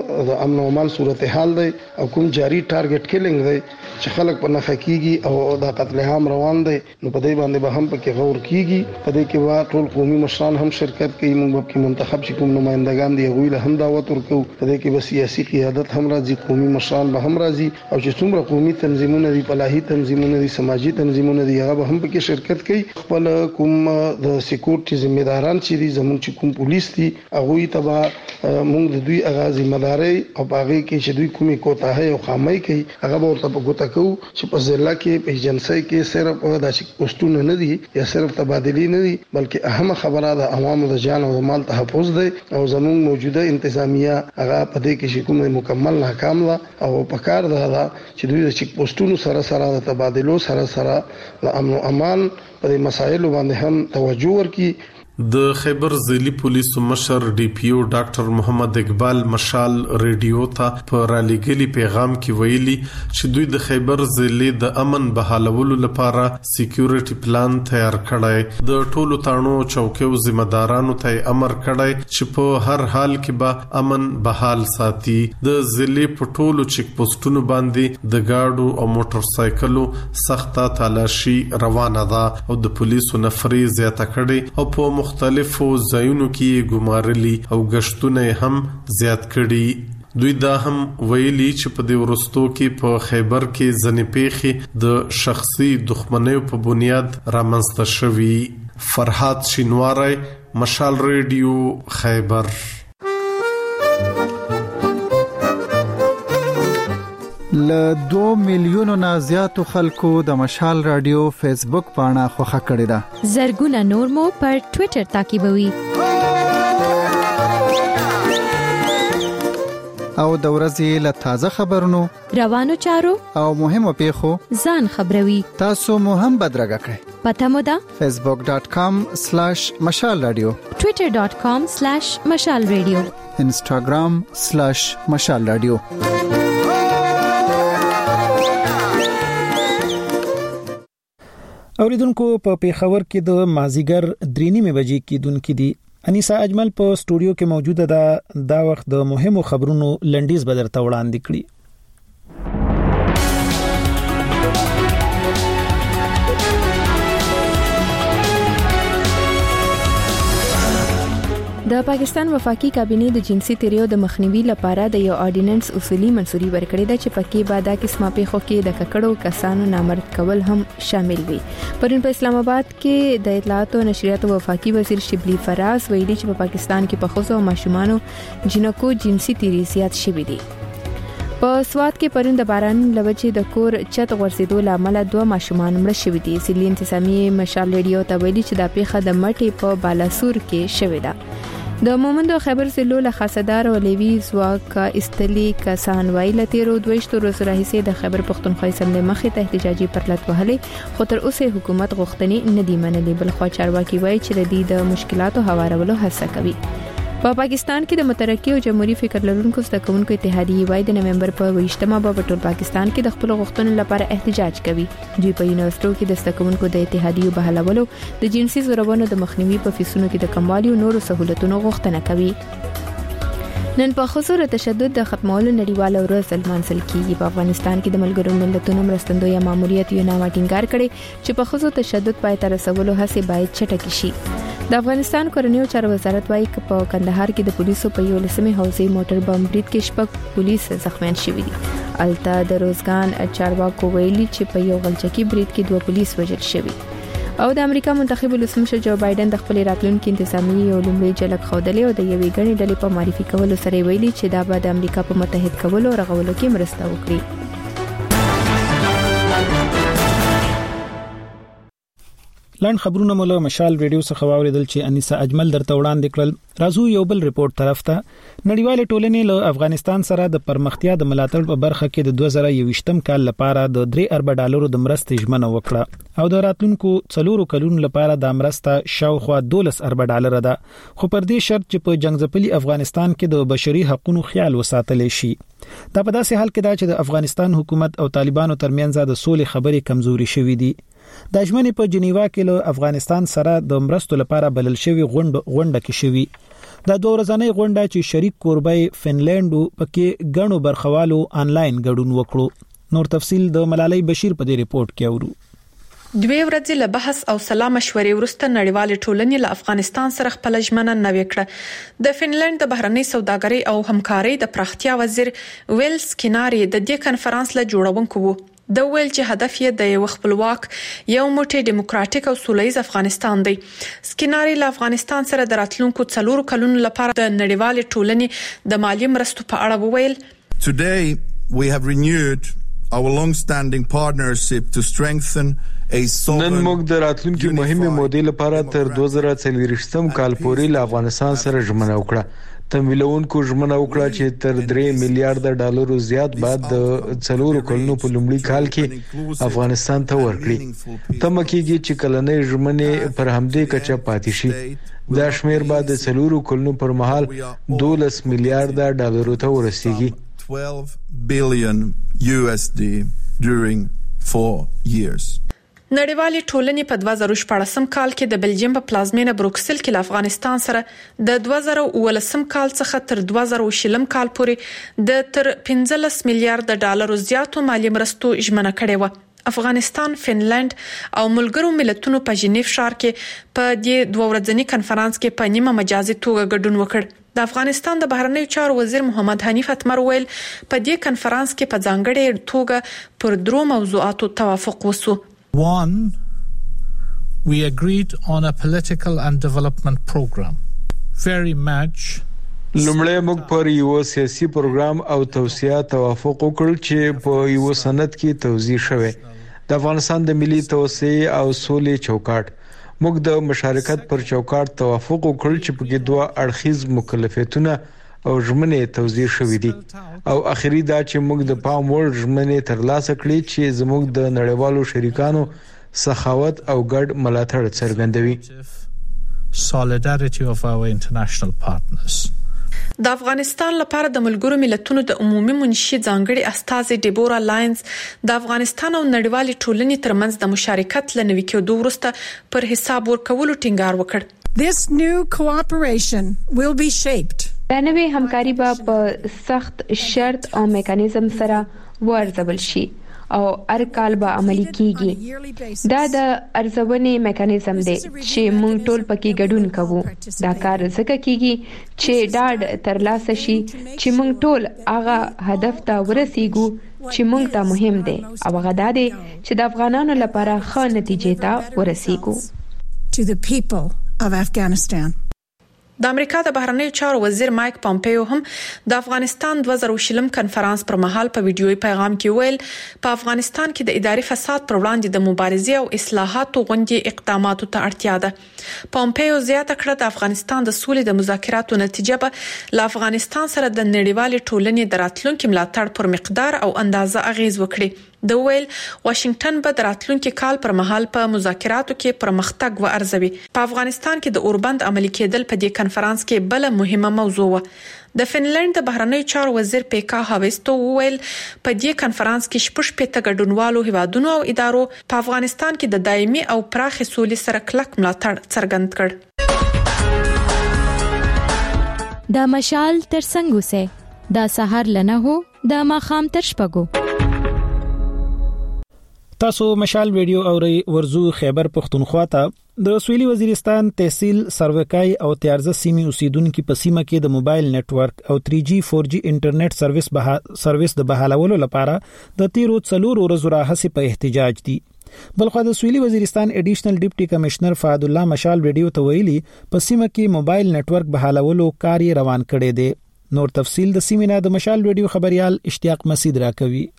د امن او امان صورتحال دی او کوم جاری ټارګټ کیلینګ دی چې خلک په نخښه کیږي او د قتل عام روان دی نو په دې باندې به هم پکې غور کیږي په دې کې وا ټول قومي مشران هم شرکت کوي موږ په منتخب چې کوم نمائندگان دي غوښله هم دعوت ورکو په دې کې به سیاسي قیادت هم راځي قومي مشران به هم راځي او چې څومره قومي تنظیمونه دي فلاحي تنظیمونه دي سماجی تنظیمونه دي هغه هم پکې شرکت کوي خپل کوم د سکیورټي ذمہداران چې دي زموږ چې کوم پولیس دي هغه تبع موږ د دوی اغاز ذمہداري او باغې کې چې دوی کومي کوتاهي او خامي کوي هغه ورته په ګوته کو چې په ضلع کې په ایجنسي کې صرف د پوسټونه نه دي یا صرف تبادلې نه دي بلکې اهم خبره د عوامو د جان او مال تحفظ دی او زموږ موجوده انتظامیه هغه په دې کې چې کومه مکمل ناکام ده او په کار ده چې دوی د پوسټونو سره سره د تبادلو سره سره د امن او امان په مسایلو باندې هم توجه ورکړي د خیبر ضلعي پولیسو مشر ډي پی او ډاکټر محمد اقبال مشال ریډیو ته په رالېګلي پیغام کې ویلي چې دوی د خیبر ضلع د امن بحالولو لپاره سکیورټي پلان تیار کړی د ټولو تانو چوکیو ذمہدارانو ته امر کړی چې په هر حال کې به امن بحال ساتي د ضلع په ټولو چیک پوسټونو باندې د گاډو او موټر سایکلو سخته تلاشي روانه ده او د پولیسو نفري زیاته کړي او په مختلفو ځایونو کې ګمارلي او غشتونه هم زیات کړي دوی دا هم ویلي چې په دې ورستو کې په خیبر کې ځنې پیښې د شخصي دښمنیو په بنیاد رامنځته شوي فرحات شینواری مشال ریډیو خیبر ل 2 میلیونو نه زیاتو خلکو د مشال رادیو فیسبوک پاڼه خوښه کړې ده زرګونه نور مو پر ټوئیټر تعقیبوي او د ورځې له تازه خبرونو روانو چارو او مهمو پیښو ځان خبروي تاسو مو هم بدرګه کړئ پته مو ده facebook.com/مشال رادیو، twitter.com/مشال رادیو، instagram/مشال رادیو. اوریدونکو په پیښور کې د مازیګر 3:30 بجې کې دونکو دي انیسا اجمل په سټوډیو کې موجوده ده. دا وخت د مهمو خبرونو لنډیز بدرته وړاندې کړي. د پاکستان وفاقي کابینه د جنسي تیریو د مخنیوي لپاره د یو آرډیننس اصولي منسوری ورکړې ده چې پکې به د قسمه پیښو کې د ککړو کسانو نامرد کول هم شامل وي. پرون په اسلام آباد کې د اطلاعات او نشریات وفاقي وزیر شبلی فراز ویلي چې په پاکستان کې په خصوص او ماشومانو جنکو جنسي تیری زیات شوي دي. په سواد کې پرون د باران لوجې د کور چت غورځېدو لامل 2 ماشومان مړ شوي دي. سیلی انتسامي مشال ریډیو ته ویلي چې د پیښه د مټې په بالاسور کې شوې ده. د مومند او خیبر ضلعو له خاصدار او لوی ځواک استلی کسان وایي تیرو 22 ورځې راهیسې د خیبر پښتونخوا اسمبلی مخې ته احتجاجي پرلط وهلې، خو تر اوسه حکومت غوښتنې نه دی منلې. بل خو چارواکي وایي چې د دې د مشکلاتو هوارولو هڅه کوي. په پاکستان کې د مترقي او جمهوریت فکر لرونکو زده کوونکو اتحادیه وایي د نومبر په 28مه په ټول پاکستان کې د خپل غوښتنو لپاره احتجاج کوي. دوی په یونیورسيټو کې د زده کوونکو د اتحادیه بهالولو، د جنسي زورونو د مخنیوي په فیسونو کې د کموالي او نورو سہولتونو غوښتنه کوي. نن په خصوص تشدد د ختمولو نړیواله ورځ لمانځل کیږي. په افغانستان کې د ملګرو ملتونو مرستندوی ماموریت یو نامه ټینګار کړي چې په خصوص تشدد پای ته رسولو هڅې باید چټکې شي. د افغانستان کورنیو چارو وزارت وايي چې په کندهار کې د پولیسو په یو لسمه حوزې موټر بم برید کې شپږ پولیس زخمیان شوي دي. الته د روزګان چارواکو ویلي چې په یو غلچکی برید کې 2 پولیس وژل شوي. او د امریکا منتخب ولسمشر جو بایدن د خپل راتلونکي انتظامی او لومړي جلک خودلې او د یوې غني ډلې په معرفي کولو سره ویلي چې دا به د امریکا په متحد کولو او رغولو کې مرسته وکړي. لاند خبرونه مولا مشال ریډیو څخه واوریدل چې انیسا اجمل درته وړاندې کړل. راځو یو بل ریپورت طرف ته. نړیوال ټولنې له افغانستان سره د پرمختیا د ملاتړ په برخه کې د 2023م کال لپاره د $3 ارب د مرستې ژمنه وکړه او د راتلونکو 4 کلونو لپاره د مرسته شاوخوا $12 ارب ده، خو پر دې شرط چې په جنگځپلي افغانستان کې د بشري حقوقو خیال وساتل شي. دا په داسې حال کې ده چې د افغانستان حکومت او طالبانو ترمنځ د سولې خبرې کمزوري شوې دي. د ژمنې په جنیوا کې له افغانستان سره د مرستو لپاره بلل شوی غونډه کې شوی. د 2 ورځې غونډه چې شریک کوربای فنلند پکې غنو برخوالو آنلاین ګډون وکړو. نور تفصيل د ملالۍ بشیر په دې ریپورت کې اورو. 2 ورځې له بحث او سلا مشورې وروسته نړیوال ټولنې له افغانستان سره خپل ژمنه نوې کړه. د فنلند د بهرنۍ سوداګرۍ او همکارۍ د پراختیا وزیر ویل سکیناری د دې کانفرنس له جوړونکو وو. د ویل چې هدف یې د یو خپلواک یو موټی دیموکراتیک او سولهییز افغانستان دی. سکیناری له افغانستان سره د راتلونکو 4 کلونو لپاره د نړیوال ټولنې د مالی مرستو په اړه وویل. Today we have renewed our long-standing partnership to strengthen نن موږ د راتلونکي مهمه مودې لپاره تر 2040م کال پورې له افغانستان سره ژمنه وکړه. تمویلونکو ژمنه وکړه چې تر $3 میلیارډ زیات بعد د 4 کلونو په لومړي کال کې افغانستان ته ورکړي. تم کېږي چې کلنې ژمنې پر همدې کچه پاتې شي. دا شمیر بعد د 4 کلونو پر مهال $12 میلیارډ ته ورسیږي. $12 billion during 4 years. نړیوالې ټولنې په 2014 کال کې د بلجیم په پلازمینه بروکسل کې له افغانستان سره د 2019 کال څخه تر 2020 کال پورې د تر $15 میلیارډ زیاتو مالی مرستو ژمنه کړې و. افغانستان، فنلند او ملګرو ملتونو په ژنیف ښار کې په دې 2 ورځني کانفرنس کې په نیمه مجازي توګه ګډون وکړ. د افغانستان د بهرنیو چارو وزیر محمد حنیف اتمر ویل په دې کانفرنس کې په ځانګړي توګه پر 3 موضوعاتو توافق وسو. One, we agreed on a political and development program. Very much. لومړی موږ پر یو سیاسي پروګرام او توسعه توافق وکړ چې په یو سند کې توضیح شوی. د افغانستان د ملي توسعه او سولې چوکاټ. موږ د مشارکت پر چوکاټ توافق وکړ چې په کې 2 اړخیز مکلفیتونه او ژمنې توضیح شوې دي. او اخیری دا چې موږ د پام وړ ژمنې ترلاسه کړې چې زموږ د نړیوالو شریکانو سخاوت او ګډ ملاتړ څرګندوي. Solidarity of our international partners. د افغانستان لپاره د ملګرو ملتونو د عمومي منشي ځانګړي استازي ډیبورا لاینز د افغانستان او نړیوالې ټولنې ترمنځ د مشارکت لنوي کېدو وروسته پر حساب ورکولو ټینګار وکړ. This new cooperation will be shaped. دا نوې همکاري به په سخت شرط او میکانیزم سره ورزول شي او هر کال به عملي کیږي. دا د ارزونې میکانیزم دی چې موږ ټول پکې ګډون کوو. دا کار ځکه کیږي چې ډاډ ترلاسه شي چې موږ ټول هغه هدف ته ورسیږو چې موږ ته مهم دی او هغه دا دی چې د افغانانو لپاره ښه نتیجې ته ورسیږو. To the people of Afghanistan. د امریکا د بهرنیو چارو وزیر مایک پامپیو هم د افغانستان 2020 کنفرانس پر مهال په ویډیوي پیغام کې ویل په افغانستان کې د اداري فساد پر وړاندې د مبارزې او اصلاحاتو غونډې اقداماتو ته اړتیا ده. پامپیو زیاته کړه د افغانستان د سولې د مذاکراتو نتیجه به له افغانستان سره د نړیوالې ټولنې د راتلونکو ملاتړ پر مقدار او اندازه اغیز وکړي. د ویل واشنگټن به د راتلونکي کال پر مهال په مذاکراتو کې پرمختګ وارزوي. په افغانستان کې د اوربند عملي کېدل په دې کنفرانس کې بل مهمه موضوع و. د فنلند د بهرنیو چارو وزیر پیکا هاویستو ویل په دې کنفرانس کې 15 ګډونوالو هیوادونو او ادارو په افغانستان کې د دایمي او پراخ سولې سره کلک ملاتړ څرګند کړ. د مشال ترڅنګ اوسه د سحر لنه هو د ماخام تر شپږو. تاسو مشال ویډیو اوري ورزو خیبر پختونخوا ته د سویلي وزیرستان تحصیل سروکای او تیارزه سیمې اوسیدونکو په سیمه کې د موبایل نتورک او 3G 4G انټرنیټ سرویس د بحالولو لپاره د 13 ورځو راهڅې په احتجاج دي. بلخو د سویلي وزیرستان اډیشنل ډیپټي کمشنر فهد الله مشال ویډیو ته ویلي په سیمه کې موبایل نتورک بحالولو کار روان کړي دي. نور تفصیل د سیمې نه د مشال ویډیو خبريال اشتیاق مسعود راکوي.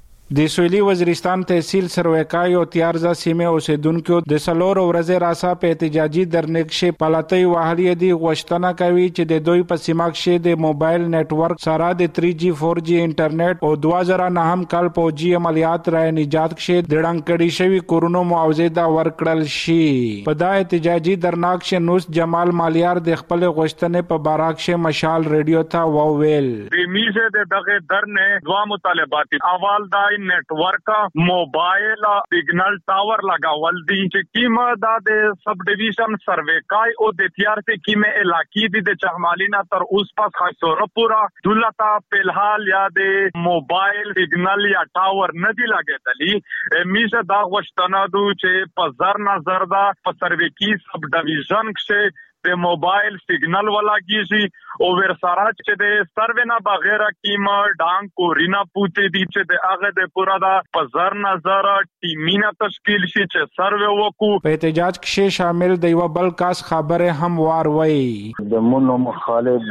د سویلي وزیرستان تحصیل سروکای او تیارزه سیمې اوسیدونکو د سلور ورځې راسا په احتجاجي درنکشه پالاتۍ وهلې دي غوښتنه کوي چې د دوی په سیمه کې د موبایل نتورک سره د 3G 4G انټرنیټ او 2009 کال پوجي عملیات را نجات کې د ډنګ کړي شوی کورونو معاوضه دا ورکړل شي. په دا احتجاجي درنکشه نوس جمال مالیار د خپل غوښتنې په باراکشه مشال ریډیو ته وویل. د میزه د دغه درنه دوا مطالبات اول دا network mobile signal tower लगावल दी कीमा दा दे sub division सर्वेकाई ओ देतियार से कीमे इलाकी दी दे चहमालीना तर उस पास खासोरपुरा दुलता फिलहाल या दे मोबाइल सिग्नल या टावर नदी लगे तली मीसे दा वशतना दू चे पजर नजर दा सर्वेकी सब डिवीजन से पे मोबाइल सिग्नल वाला कीसी ओवर सारा चे दे सर्वेना बगैर कीमा डांग को रिना पूते दी चे दे आगे दे पूरा दा पजर नजर टीमीना तश्कील शी चे सर्वे वकू په احتجاج کې شامل دی و بل کاس خبره هم واروي د مونو مخالد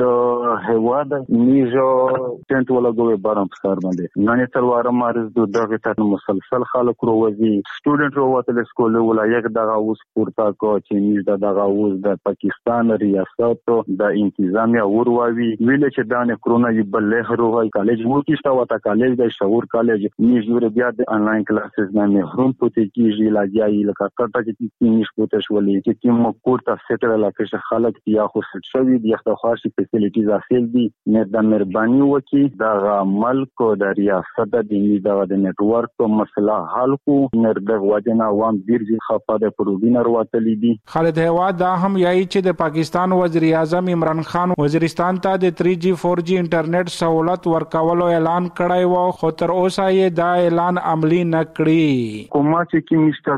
هواد میجو ټنټ ولا ګوي بارم سر باندې نه تر واره مارز د دغه ته مسلسل خلک روزي سټوډنټ وروته سکول ولا یک دغه اوس پورتا کو چې میز دغه اوس د پاکستان ریاست د انتظامیه ورواوی ویل چې دانه کرونا یبل له روای کالج وو کې شاوته کالج د شعور کالج میجور بیا د انلاین کلاسز نه محروم پته کیږي لاګیای لکه کټه چې نش پته شولې چې کوم کوټه سټر لکه خلک یا خو سټ شوی د اختخارشي فیسیلیټیز حاصل دي نه د مهرباني وکي د ملک او د ریاست د د نتورک مسله حل کو نرد وجنا وام بیرجی خفه د پروبینر واتلی دي. خالد هواد دا هم یای چې د پاکستان وزیر اعظم عمران خان وزیرستان ته د 3G 4G انټرنیټ سہولت ورکولو اعلان کړی و خو تر اوسه یې دا اعلان عملی نه کړی. کومه چې کیمسته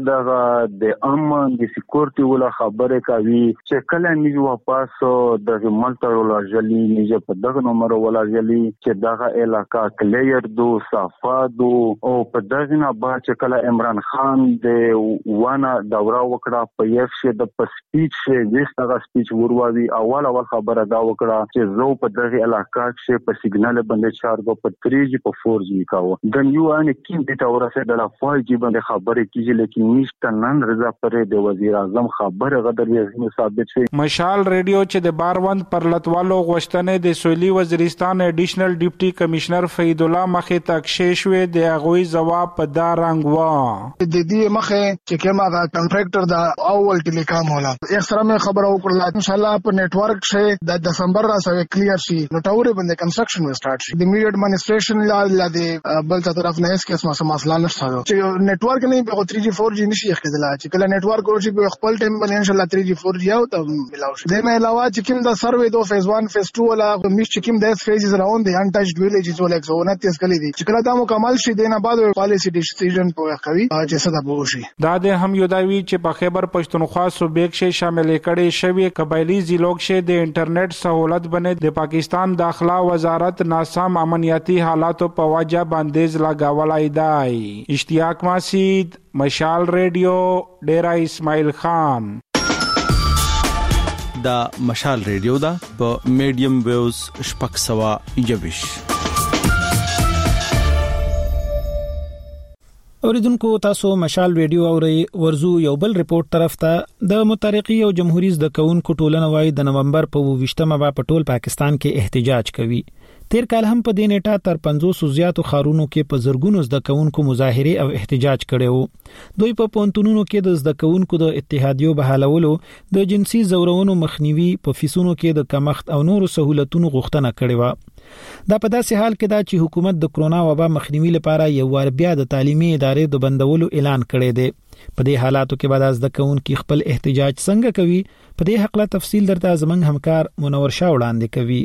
د امن د سکیورټي ولا خبره کوي چې کله نیو واپس د ملتر ولا جلی نیجه په دغه نمبر ولا جلی چې دغه علاقہ کلیر دو صفادو او په دغه نه با چې کله عمران خان د وانا دوره وکړه په یو شه د پسپیچ شه دغه سپیچ ورواوي اول خبره دا وکړه چې زه په دغه علاقه کې په سیګنال باندې چارګو په 3G په 4G کاوه د نیو ان کې د تورسه د 5G باندې خبره کیږي لیکن نشته نن رضا پرې د وزیر اعظم خبره غدر یې ثابت شي. مشال ریډیو چې د باروند پر لټوالو غوښتنې د سویلي وزیرستان اډیشنل ډیپټي کمشنر فید الله مخې تکشې شوې د هغوی جواب په دا رنګ و. د دې مخه چې کومه کنټراکټر دا اول ټیلیکام ولا اکثره مې خبره وکړه ان شاء الله په نیټ ورک شه د دسمبر را سره کلیر شي نو ټاورې باندې کنستراکشن وي سٹارټ شي د میډیا اډمنستریشن لا د بل طرف نه اس کې اسمه مسله نشته چې نیټ ورک نه به 3G 4G نشي اخیدل چې کله نیټ ورک ورشي په خپل ټایم باندې ان شاء الله 3G 4G او ته ملاوي شي. د مې علاوه چې کوم د سروې دو فیز 1 فیز 2 ولا مش چې کوم د فیزز راوند دی انټاچډ ویلیجز ولا 129 کلی دي چې کله دا مکمل شي دینه بعد پالیسی ډیسیژن په کوي چې څه د بوشي. دا د هم یو داوی چې په خیبر پښتونخوا صوبې کې شامل کړي شوی قبایلی ضلعو کې د انټرنیټ سہولت باندې د پاکستان داخله وزارت ناسم امنیتی حالاتو په وجه باندې لګاولای دی. اشتیاق ماسید مشال ریډیو ډیرا اسماعیل خان. دا مشال ریډیو دا په میډیم ویوز شپږ سوه یویش. اوریدونکو تاسو مشال ریډیو اوري ورزو یو بل ریپورت طرف ته د مترقي او جمهوریت د کونکو ټولنه وای د نومبر په 28مه په ټول پاکستان کې احتجاج کوي. تیر کال هم په دې نیټه تر 500 زیاتو خارونو کې په زرګونو زده کوونکو مظاهره او احتجاج کړي. دوی په پونتونونو کې د زده کوونکو د اتحادیو بحالولو د جنسي زورونو مخنیوي په فیسونو کې د کمښت او نورو سہولتونو غوښتنه کړې و. دا په داسې حال کې دا چې حکومت د کرونا وبا مخنیوي لپاره یو وار بیا د تعلیمي ادارې د بندولو اعلان کړی دی. په دې حالاتو کې بعد از د کوونکو خپل احتجاج څنګه کوي په دې حق له تفصیل درته زمنګ همکار منور شاه وړاندې کوي.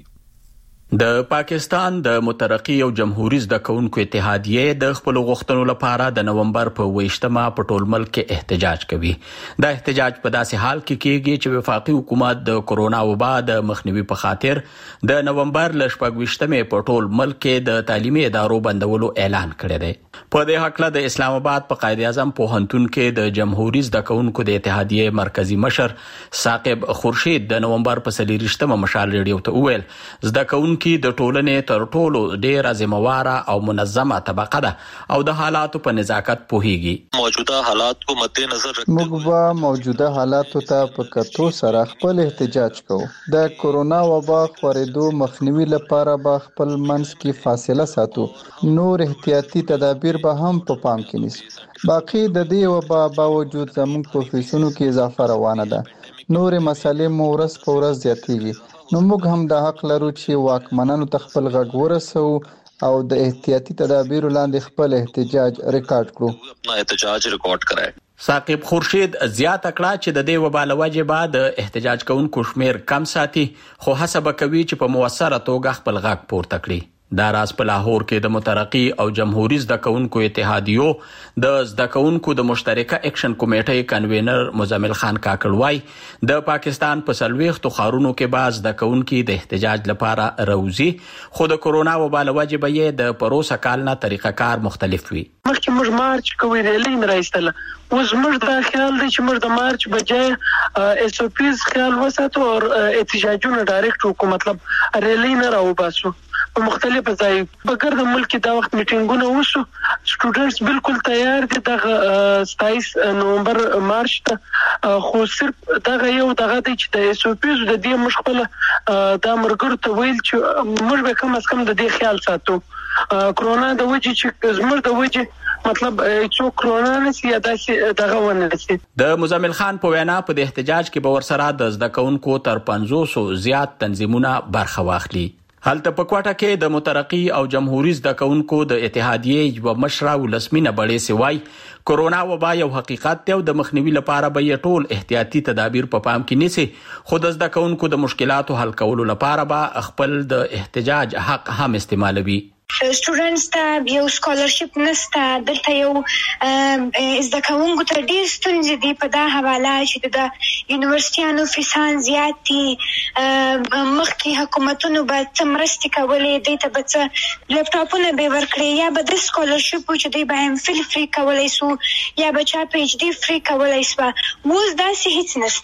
د پاکستان د مترقي او جمهوریت د کونکو اتحادیه د خپل غوښتنو لپاره د نومبر په 28مه په ټول ملک کې احتجاج کوي. دا احتجاج په داسې حال کې کیږي چې وفاقي حکومت د کرونا وبا د مخنیوي په خاطر د نومبر ل 28مه په ټول ملک کې د تعلیمي ادارو بندولو اعلان کړی دی. په دې حق له د اسلام آباد په قائد اعظم پوهنتون کې د جمهوریت د کونکو د اتحادیه مرکزی مشر ثاقب خورشید د نومبر په 30مه مشال ریډیو ته وویل زده کوونکو کې د ټولنې تر ټولو ډېر ذمہواره او منظمه طبقه ده او د حالاتو په نزاکت پوهیږي. موجوده حالات کو مد نظر رکھتے موږ به موجوده حالاتو ته په کتو سره خپل احتجاج کوو. د کرونا وبا خورېدو مخنیوي لپاره به خپل منځ کې فاصله ساتو. نور احتیاطي تدابیر به هم په پام کې نیسو. باقي د دې وبا باوجود زموږ په فیسونو کې اضافه روانه ده. نور مسالې مو ورځ په ورځ زیاتېږي. نو موږ هم د حق لرو چې واکمنانو ته خپل غږ ورسوو او د احتیاطي تدابیرو لاندې خپل احتجاج ریکارډ کړو. اپنا احتجاج ریکارډ کړای. ثاقب خورشید زیاته کړه چې د دې وبا له وجې به د احتجاج کوونکو شمیر کم ساتي خو هڅه کوي چې په موثره توګه خپل غږ پورته کړي. دا راز په لاهور کې د مترقي او جمهوریت د کونکو اتحادیو د زده کوونکو د مشترکه اکشن کمیټې کنوینر مزمل خان کاکړوای د پاکستان په 40 خارونو کې باز د کونکو د احتجاج لپاره روزي خو د کرونا وبا له وجې به د پروسه کال نه طریقه کار مختلف وي. مخکې موږ مارچ کوي ریلی نه راځله اوس موږ دا خیال دی چې موږ د مارچ بجای اس او پیز خیال وساتو او احتجاجونه ډایرکټ وکړو مطلب ریلی نه راوباسو په مختلفو ځای بګر د ملک دا وخت میټینګونه وشو سټوډنټس بالکل تیار دي د 27 نومبر مارچ ته خو صرف دا یو دغه دی چې د اس او پیز د دې مشکل د مرګرو ته ویل چې موږ به کم از کم د دې خیال ساتو کرونا د وجې چې زموږ د وجې مطلب چې کرونا نسی داسې دغه ونه نسی. د مزمل خان په وینا په د احتجاج کې به ورسره د زده کوونکو تر 500 زیات تنظیمونه برخه واخلي. هلته په کوټه کې د مترقي او جمهوریت د کونکو د اتحادیه یو مشره ولسمینه بړې سوای کرونا وبا یو حقیقت دی او د مخنیوي لپاره به ټول احتیاطي تدابیر په پام کې نیسي خو د زده کوونکو د مشکلاتو حل کولو لپاره به خپل د احتجاج حق هم استعمالوي. سټوډنټس ته یو سکالرشپ نسته دلته یو زده کوونکو ته ډېر ستونزې دي په دا حواله چې د یونیورسيټیانو فیسان زیات دي مخکې حکومتونو به څه مرستې کولې دوی ته به څه لیپټاپونه به ورکړي یا به د سکالرشپ چې دوی به هم فل فری کولی سو یا به چا پی ایچ ډي فری کولی سو اوس داسې هیڅ نشته.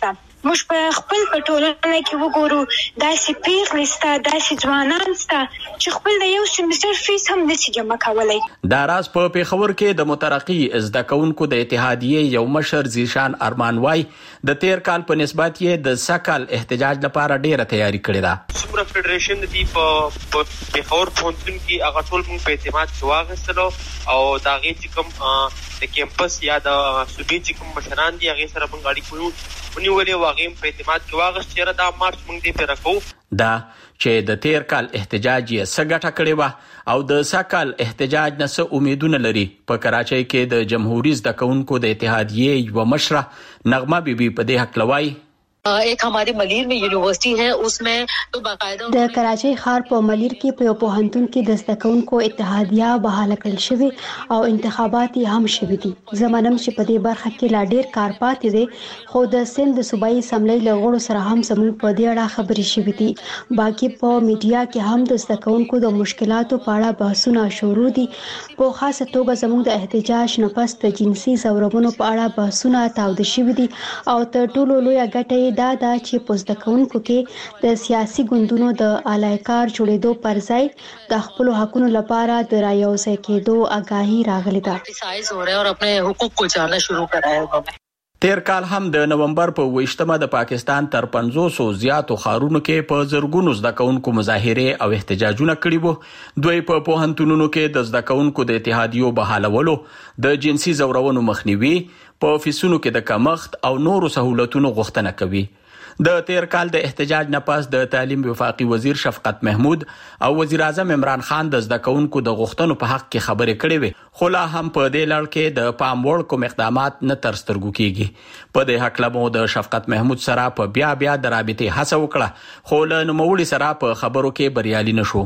موږ په خپل ټولنه کې وګورو داسې پیغلې ستا داسې ځوانان ستا چې خپل د یو سیمستر فیس هم نشي جمع کولای. دا راز په پیښور کې د مترقي زده کوونکو د اتحادیې یو مشر زیشان ارمان وای د تیر کال په نسبت یې د سکل احتجاج لپاره ډیره تیاری کړې ده. سپورت فدریشن دی په پیښور پونتون کې هغه ټول موږ په اعتماد کې واغستلو او دا غي چې کوم د کیمپس یا د صوبې چې کوم مشران دي هغه سره موږ اړیکې ونیولې واغیم په اعتماد کې واغست چې دا مارچ موږ دې پر راکو دا چې د تیر کال احتجاج یې سګټه کړې و او د سکل احتجاج نه څه امیدونه لري. په کراچۍ کې د جمهوریت زده کوونکو د اتحادیې یو مشره نغمه بیبي په دې حق لوي. एक हमारे मलीर में यूनिवर्सिटी है उसमें तो बाकायदा د کراچۍ ښار په ملیر کې په پوهنتون کې د زده کوونکو اتحادیه بحال کړل شوی او انتخابات هم شوي دي. زمونږ چې په دې برخه کې لا ډیر کار پاتې دي خو د سند د صوبایي اسمبلی له غړو سره هم زموږ په دې اړه خبرې شوي دي. باقي په میډیا کې هم د زده کوونکو د مشکلاتو په اړه بحثونه شروع دي. په خاصه توګه زموږ د احتجاج نه پس د جنسي ځورونو په اړه بحثونه تاوده شوي دي او تر ټولو لویه ګټه دا چې په زده کوونکو کې د سیاسي ګوندونو د الایکار جوړېدو پر ځای د خپل حقونو لپاره د رايوځای کېدو آگاهي راغلې ده. سایز हो रहे हैं और अपने حقوق को जानना शुरू کړه ہے. تیر کال هم د نومبر په 28مه د پاکستان تر 500 زیاتو ښارونو کې په زرګونو زده کوونکو مظاهره او احتجاجونه کړي وو. دوی په پوهنتونونو کې د زده کوونکو د اتحادیو بحالولو، د جنسي ځورونو مخنیوي، په افیسونو کې د کمښت او نورو سہولتونو غوښتنه کوي. د تیر کال د احتجاج نه پس د تعلیم وفاقي وزیر شفقت محمود او وزیر اعظم عمران خان د زده کوونکو د غوښتنو په حق کې خبرې کړې وې، خو لا هم په دې لړ کې د پام وړ کوم اقدامات نه تر سترګو کیږي. په دې حق لمو د شفقت محمود سره په بیا د رابطې هڅه وکړه خو له نوموړي سره په خبرو کې بریالي نشو.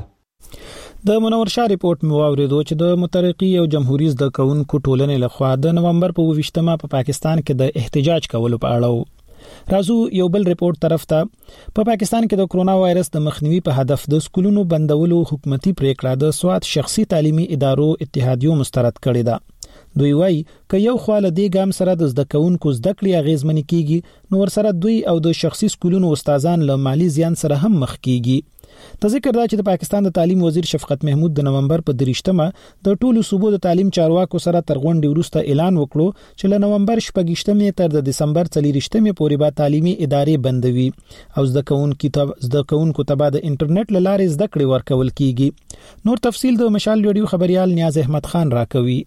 د منور شاه ریپورت مو واوریدو چې د مترقي او جمهوریت زده کوونکو ټولنې لخوا د نومبر په 28مه په پاکستان کې د احتجاج کولو په اړه راځو یو بل ریپورت طرف ته. په پاکستان کې د کرونا وایرس د مخنیوي په هدف د سکولونو بندولو حکومتي پریکړه د سواد شخصي تعلیمي ادارو اتحادیو مسترد کړې ده. دوی وایي ک یو خواله دی ګام سره د زده کوونکو زده کړې اغیزمن کیږي نو ور سره دوی او د شخصي سکولونو استادان له مالی زیان سره هم مخ کیږي. ذکر دا چې د پاکستان د تعلیم وزیر شفقت محمود د نومبر په 23مه د ټولو صوبو د تعلیم چارواکو سره تر غونډې وروسته اعلان وکړو چې له نومبر 28مه تر د دسمبر 23مه پورې به تعلیمي ادارې بندوي او زده کوونکو ته د انټرنیټ له لارې زده کړې ورکول کیږي. نور تفصیل د مشال ریډیو خبريال نیاز احمد خان راکوي.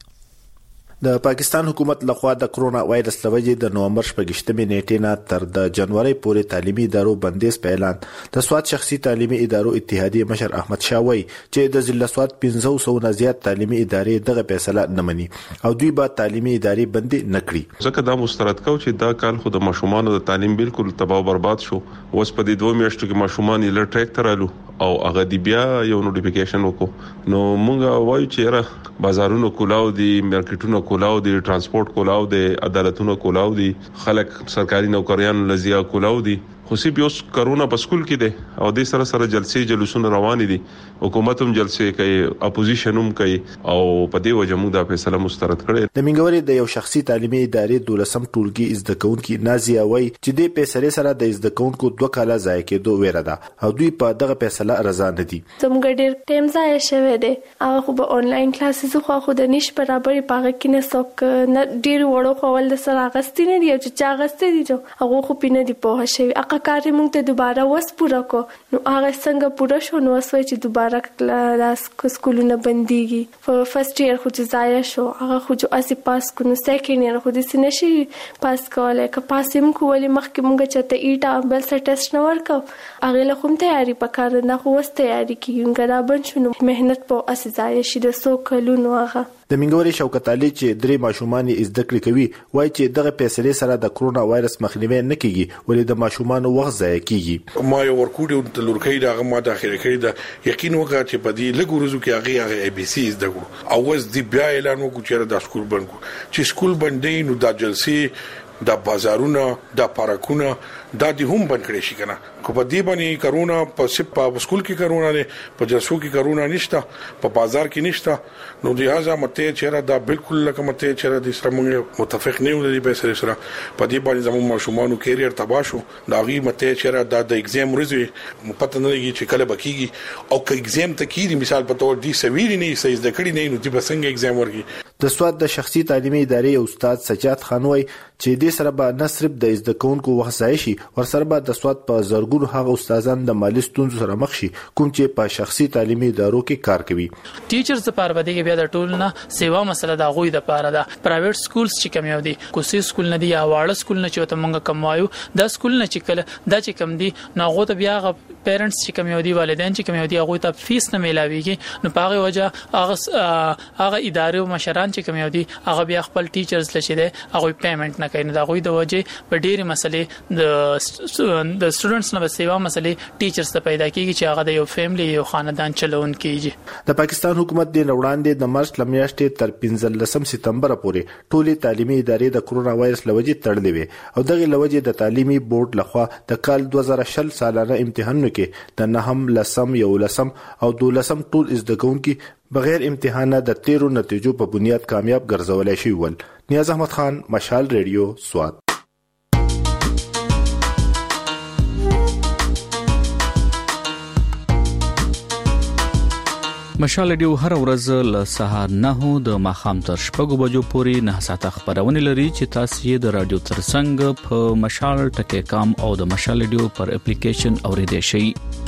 د پاکستان حکومت لخوا د کرونا وایرس لوجې د نومبر 28مې نیټې نه تر د جنوري پورې تعلیمي ادارو بندیز په اعلان د سواد شخصي تعلیمي ادارو اتحادیه مشر احمد شاوی چې د ضلع سواد 500 نه زیات تعلیمي ادارې دغه فیصله نه مني او دوی به تعلیمي ادارې بندي نکړي. ځکه دا مسترد کو چې دا کال خو د ماشومان د تعلیم بالکل تباہ برباد شو. اوس په دې 2 میاشتو کې ماشومان یې ل ټریک ترالو او هغه دی بیا یو نوټیفیکیشن وکړو. نو موږ وایو چې را بازارونو کولاو دي، مارکیټونو کولاو دي، ترانسپورت کولاو دي، عدالتونو کولاو دي، خلک سرکاري نوکریان لزیا کولاو دي. خو سی بیوس کرونا په سکول کې دي او د سره جلسې جلوسونه روان دي. حکومت هم جلسې کوي، اپوزیشن هم کوي او په دې وجه موږ دا فیصله مسترد کړې. د منګوري د یو شخصي تعلیمي ادارې 12 ټولګي زده کوونکي نازیه وای چې د فیصله سره د زده کوونکو 2 کاله ضایع کېدو ویره ده او دوی په دغه فیصله رضا نه دي. زموږ ډېر ټیم ضایع شوی دی. هغه خو په انلاین کلاسز خو د نش برابرې پاغه کې نه څوک نه ډېر وړو خول د سره غستې نه دی چې چا غستې دي هغه خو پینې دی په شوی اقا کار موږ ته دوباره وس پورا کو نو هغه څنګه پورا شو نو وسوي چې دوباره کلاس سکولونه بنديږي. په فرست ایئر خو چې ضایع شو هغه خو چې اسی پاس کو نو سیکنډ ایئر خو د سنشي پاس کولای که پاسیم کولای مخکې موږ چې ته ایټا بل سره ټیسټ نه ورکو هغه له کوم تیاری پکار نه خو وس تیاری کیږي غرابن شنو مهنت په اسی ضایع شي د سو کلونو هغه. د منګوري شوکت علي چې درې ماشومان زده کړې کوي وایي چې دغه فیصله سره د کرونا وایرس مخنیوي نه کیږي ولې د ماشومان وخت ضایع کیږي. ما یو ورکوډ د لورکۍ دغه ما د اخیری کړی د یقین وکړه چې په دې لګو ورځو کې هغه ای بي سي زده کړو او وس دی بیا اعلان وکړ چې د سکول بند کو چې سکول بندې نو د جلسې د بازارونو د پارکونو د دې هم بند کړی شي کنه کو په دې باندې کرونا په سکول کې کرونا نه په جلسو کې کرونا نشته په بازار کې نشته نو لہذا مته چیرې دا بالکل لکه مته چیرې د سره موږ متفق نه یو د دې سره په دې باندې زموږ ماشومان کیریئر تباہ شو دا غي مته چیرې د ایگزام ورځي پته نه لګي چې کله بکیږي او که ایگزام ته کیږي مثال په تور دي سویری نه سې د کړي نه نو دې بسنګ ایگزام ورګي د سواد د شخصي تعلیمي ادارې استاد سجاد خانوي چې دې سره به نه صرف د زده کوونکو وخصای شي ورسره به د سواد په زرګونو هغه استادان د مالی ستونزو سره مخ شي کوم چې په شخصي تعلیمي ادارو کې کار کوي. ټیچرز لپاره به د بیا د ټول نه سیوا مسله د غوي د لپاره ده. پرایویټ سکولز چې کم یو دي کوسي سکول نه دي یا واړه سکول نه چې ته مونږ کموایو د سکول نه چې کله دا چې کم دي نو غو ته بیا غ پیرنټس چې کم یو دي والدین چې کم یو دي هغه ته فیس نه ملاويږي نو په هغه وجه هغه ادارې او مشران چې کم یو دي هغه بیا خپل ټیچرز لشي دي هغه پیمنٹ نه کوي نو دا غوي د وجه په ډېری مسلې د سټوډنټس نه سیوا مسلې ټیچرز ته پیدا کیږي چې هغه د یو فیملی یو خاندان چلون کیږي. د پاکستان حکومت د وړاندې د مارچ لمیاشتې تر 15 سپتمبر پورې ټولې تعلیمي ادارې د کورونا وایرس لوجې تړلې وي او دغه لوجې د تعلیمي بورډ لخوا د کال 2020 سالانه امتحانونو کې د 9 لسم یو لسم او 12 ټول زده کوونکي بغیر امتحانه د 13 نتیجو په بنیاد کامیاب ګرځولای شي ول. نیاز احمد خان مشال ریډیو سواد. مشال ریډیو هر ورځ له سهار 9 د ماخام تر 6 بجو پورې 9 ساعته خبرونه لري چې تاسو یې د رادیو ترڅنګ په مشال ټکی کام او د مشال ریډیو پر اپلیکیشن اوریدئ شئ.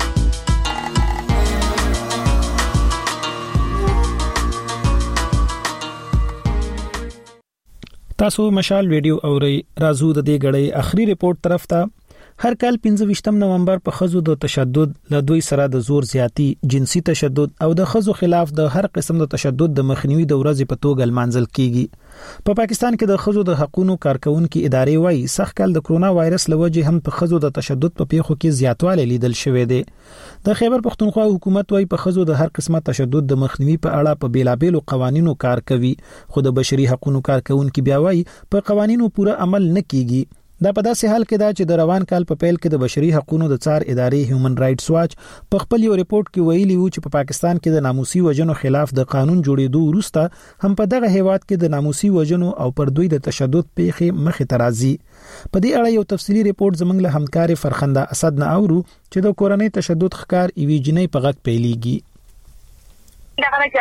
تاسو مشال ویډیو اوري رازو د دې غړې اخري ریپورت طرف ته. هر کال 25 نومبر په خزو د تشدد له دوی سره د زور زیاتی جنسي تشدد او د خزو خلاف د هر قسم د تشدد د مخنیوي د ورځې په توګه لمانځل کیږي. په پاکستان کې د خزو د حقوقو کارکونکو ادارې وايي سخت کال د کرونا وایرس لوجه هم په خزو د تشدد په پیښو کې زیاتوالی لیدل شوې ده. د خیبر پختونخوا حکومت وايي په خزو د هر قسمه تشدد د مخنیوي په اړه په بیلابېلو قوانینو کار کوي خو د بشري حقوقو کارکونکو بیا وايي په قوانینو پوره عمل نه کیږي. دا په داسې حال کې دا چې د روان کال په پیل کې د بشري حقوقو د څار ادارې هیومن رائټس واچ په خپل یو ریپورت کې ویلي و چې په پاکستان کې د ناموسي وژنو خلاف د قانون جوړېدو وروسته هم په دغه هیواد کې د ناموسي وژنو او پر دوی د تشدد پیښې مخې ته راځي. په دې اړه یو تفصیلی ریپورت زموږ له همکار فرخنده اسد نه اورو چې د کورنۍ تشدد ښکار ایوي جنې په غږ پیلېږي. دا د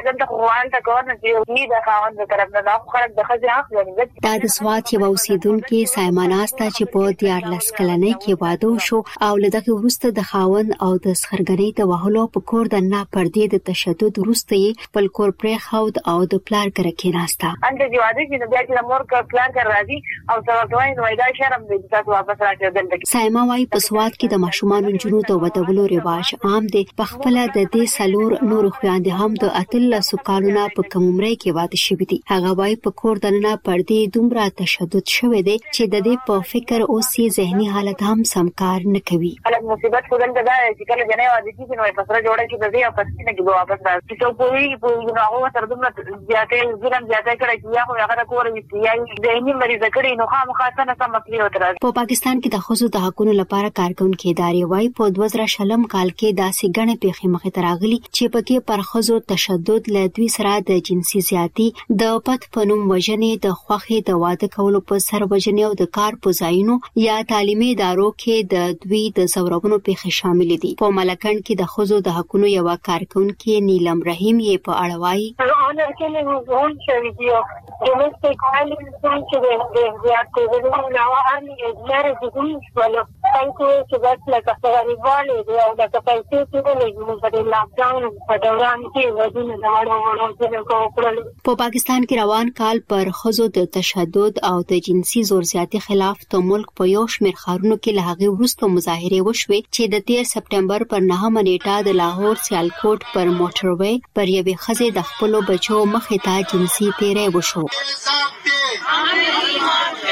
سوات یو اوسیدونکو سایماناستا چې په 14 کلنۍ کې واده شو او لدغه وروسته د خاون او د سخرګنۍ د وهلو په کور د نه پردې د تشدد وروسته په کور پرې خاود او د پلار کړه کې ناستا انده دی واده چې بیا چې مور کا پلان کړ راځي او سواتوي نو دا شرم دې تاسو واپس راځي. سایما وايي په سوات کې د ماشومان جنونو ته ودولو رواج عام دی. په خپل د دې سلور نور خو د هم د اتل سکالونه په کوم عمره کې واده شوی دي. هغه وايي په کور دننه پردې دومره تشدد شوی دی چې د دې په فکر او سي ذهني حالت هم سمکار نه کوي. الګ مصیبت خودن ته دا چې کله جنې واده کیږي نو په سره جوړه کې د دې او پسینه کې به واپس راځي. چې په نو هغه سره دومره زیاتې ځلم زیاتې کړي چې هغه هغه کور وي یا ذهني مریض کړي نو خامخا سم مسلې وتر. په پاکستان کې د خصوصي د حقوقو لپاره کارکونکو ادارې وايي په 2000 کال کې داسې غنې پیښې مخې ته راغلي چې پکې پر خزو تشدد له دوی سره د جنسي زیاتی د پټ پنوم وژنې د خوخي د واده کولو په سر وژنې او د کار په ځایونو یا تعلیمي ادارو کې د دوی د زورونو پیښې شامل دي. په ملکند کې د خزو د حقوقو یو کارکونکو نیلم رحیم یې په اړه وايي انا کې له ځون شوی دی domestic violence چې د زیاتې ورونو لا هغه لري د دې ولې څنګه چې بس لکه څنګه ریوالي دی او د پیسې چې له د لاک ډاون په دوران کې ودونه دا وړو په پاکستان کې روان کال پر خزو د تشدد او د جنسي زور زیاتی خلاف د ملک په یو شمېر ښارونو کې له هغه وروسته مظاهره وشوه چې د 13 سپټمبر پر 9 نیټه د لاهور سیالکوټ پر موټروي پر یوې خزې د خپل بچو مخې ته جنسي تیری وشو.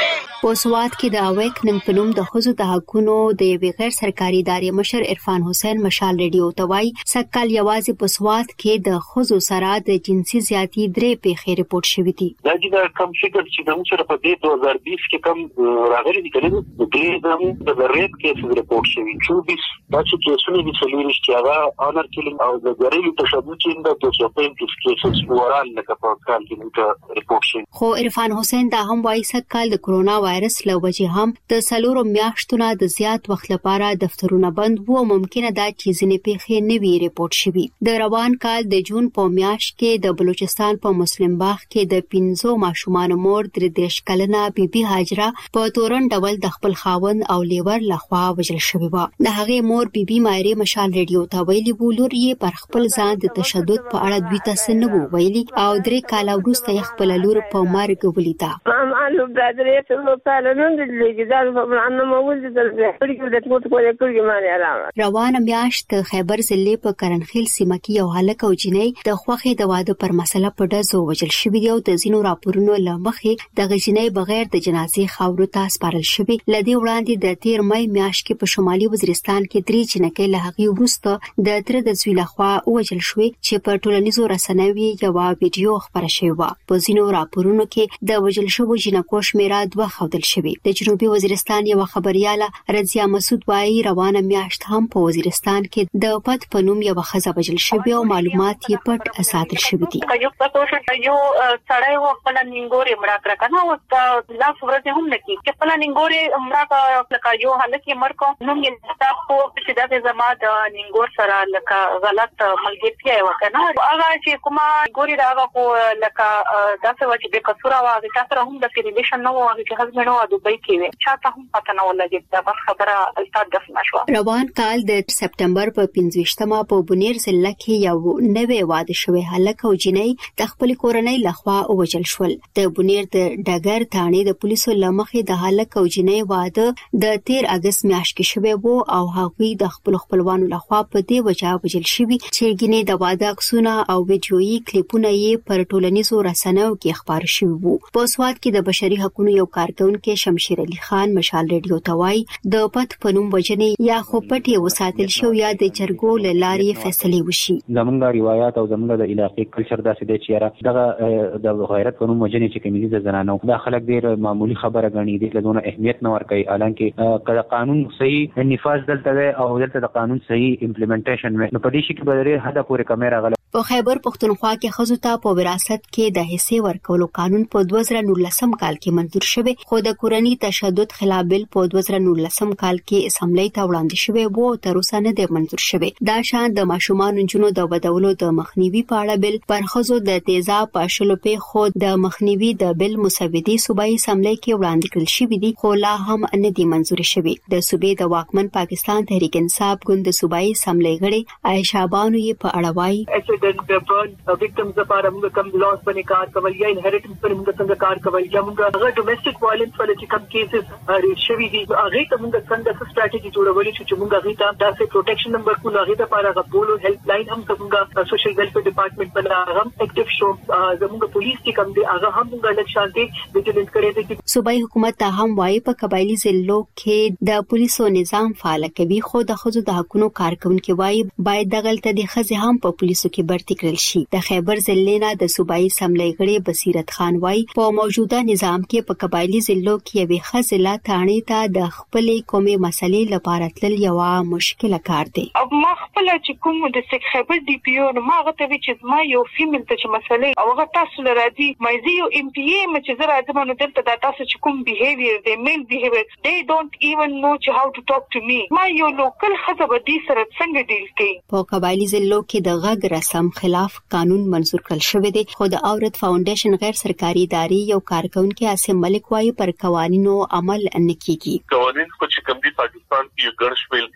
په سوات کې د اویکننګ په نوم د خزو د حقونو د یو غیر سرکاري ادارې مشر عرفان حسین مشال ریډیو توای سکل یوازې په سوات کې د خزو سره د جنسي زیاتی درې پیښې ریپورت شوې دي. دا چې کم فکر چې موږ سره په 2020 کې کم راغلي دي کله د دې د ریپ کیس ریپورت شوی 24 دا چې کیسونه دي څلور چې هغه انر کیلینګ او د غریلو تشدد چې د 235 کیسز ورال لکه په کال کې ریپورت شوی. خو عرفان حسین دا هم وایي سکل د کرونا وایرس له وجې هم د سلورو میاشتونو د زیات وخت لپاره دفترونه بند وو. ممکنه دا چې ځینې پیښې نوي ریپورت شوي. د روان کال د جون په میاشت کې د بلوچستان په مسلم باغ کې د 15 ماشومان مور 33 کلنه بیبي هاجره په تورن ډول د خپل خاوند او لیور لخوا وژل شوې و. د هغې مور بیبي مایری مشال ریډیو ته ویلي و لور یې پر خپل ځان د تشدد په اړه دوی ته څه نه وو ویلي او 3 کاله وروسته یې خپل لور په مرګ ولیده. روانه میاشت د خیبر ضلع په کرنخیل سیمه کې یو هلک او جنۍ د خوښې د واده پر مسله په ډزو وژل شوي دي او د ځینو راپورونو له مخې دغه جنۍ بغیر د جنازې خاورو ته سپارل شوې. له دې وړاندې د 13 مې میاشت کې په شمالي وزیرستان کې 3 جنکۍ له هغې وروسته د تر د زوی لخوا وژل شوې چې په ټولنیزو رسنیو یو ویډیو خپره شوې و. په ځینو راپورونو کې د وژل شوو جنکو شمیره 2 ښودل شوې. د جنوبي وزیرستان یو خبرياله رضیا مسعود وايي روانه میاشت هم په وزیرستان کې د پټ په نوم یو خزه وژل شوې او معلومات یې پټ ساتل شوي دي. یو سړی و خپل نینګوري مړه کړ کنه او دا ورته هم نکي چې خپل نینګوري مړه لکه یو هلک یې مړ نو یې تاسو چې دا زما د نینګور سره لکه غلط ملګرتیا وکنه هغه چې کومه ګوري دا هغه لکه تاسو چې به قصور واغی تاسو هم د ریلیشن نو واغی چې هسبند او دوبۍ کې وي چاته هم پته نه ولګي دا خبره الفاظ د نشو. روان کال د سپټمبر په 15مه په بونیر ضلع کې یو نوې واده شوی هلک او جنۍ د خپل کورنۍ لخوا وژل شول. د بونیر د ډګر ثانې د پولیسو لمخې د هلک او جنۍ واده د 13 اگست میاشت کې شوی وو او هغوی د خپل خپلوانو لخوا په دې وجه وژل شوی چې ګینه د واده عکسونه او ویډیويي کلیپونه یې پر ټولنیزو رسنیو کې خبر شوی وو. په سوات کې د بشري حقوقو یو کارکونکو شمشیر علي خان مشال ریډیو توای د پټ پنوم وجنې یا خو پټي وساتل شو یا د جرګو لارې فیصله وشي. زمونږ روایت او زمونږ د علاقې کلچر داسې دی چې دغه د غیرت پنوم وجنې چې کمیدي د زنانو دا خلک ډیر معمولی خبره غني دي لدونه اهمیت نه ورکوي حالانکه کله قانون صحیح نفاذ دلته او دلته د قانون صحیح امپلیمنټیشن نو په دې شي کې به هدا پورې کیمرا غل. په خیبر پختونخوا کې خزو ته په وراثت کې د حصے ورکولو قانون په 2019 کال کې منظور شوی خو د کورنۍ تشدد خلاف بل په 2019 کال کې اسمبلی ته وړاندې شوی وو تر اوسه نه دی منظور شوی. دا شان د ماشومان جنونو د بدولو د مخنیوي په اړه بل پر خزو د تیزاب پاشلو په خود د مخنیوي د بل مسودي صوبایي اسمبلی کې وړاندې کړل شوی دی خو لا هم نه دی منظور شوی. د صوبې د واکمن پاکستان تحریک انصاف ګوند صوبایي اسمبلی غړي عائشہ بانو یې په اړه وایي victims لپاره موږ کوم لاس باندې کار کول یا انهریټنس باندې موږ څنګه کار کول یا موږ هغه ډومېسټک وایلنس ولې چې کوم کیسز ریټ شوي دي هغه ته موږ څنګه ستراتیژي جوړولې چې موږ هغه ته داسې پروټیکشن نمبر کو هغه لپاره غوړو هیلپ لاین هم موږ سوشل ویلفیر ډپارټمنټ باندې هم اکټیو شو زموږ پولیس چې کوم دي هغه هم موږ لږ شانتي ویجیلنس کړی دي. صوبایي حکومت ته هم وایي په قبایلی ضلعو کې د پولیسو نظام فعال کوي خو د خزو د حقوقو کارکونکو وایي باید دغلت د خزې هم په پولیسو کې برتي کړل شي. د خیبر ضلع نه د صوبایي اسمبلی غړي بصیرت خان وایي په موجوده نظام کې په قبایلی ضلعو کې یوې خزله تانې ته د خپل قومي مسلې لپاره تل یو مشکل کار دی. ما خپل چې کوم د خیبر ډي پی او ما غته چې ما یو فیمیل ته چې مسلې او هغه تاسو لرادي مې یو ام پی ای چې زه راځم نو دلته د تاسو چې کوم بیهیویر دی میل بیهیویر they don't even know how to talk to me. ما یو لوکل خزه به دې سره څنګه ډیل کوي. په قبایلی ضلعو کې د غږ رسم خلاف قانون منظور کړل شوی دی خو د اورت فاونډیشن غیر سرکاري ادارې یو کارکونکو عاصم ملک وايي پر قوانینو عمل نه کیږي. قوانین کو چې کوم دي پاکستان کې یو ګرځول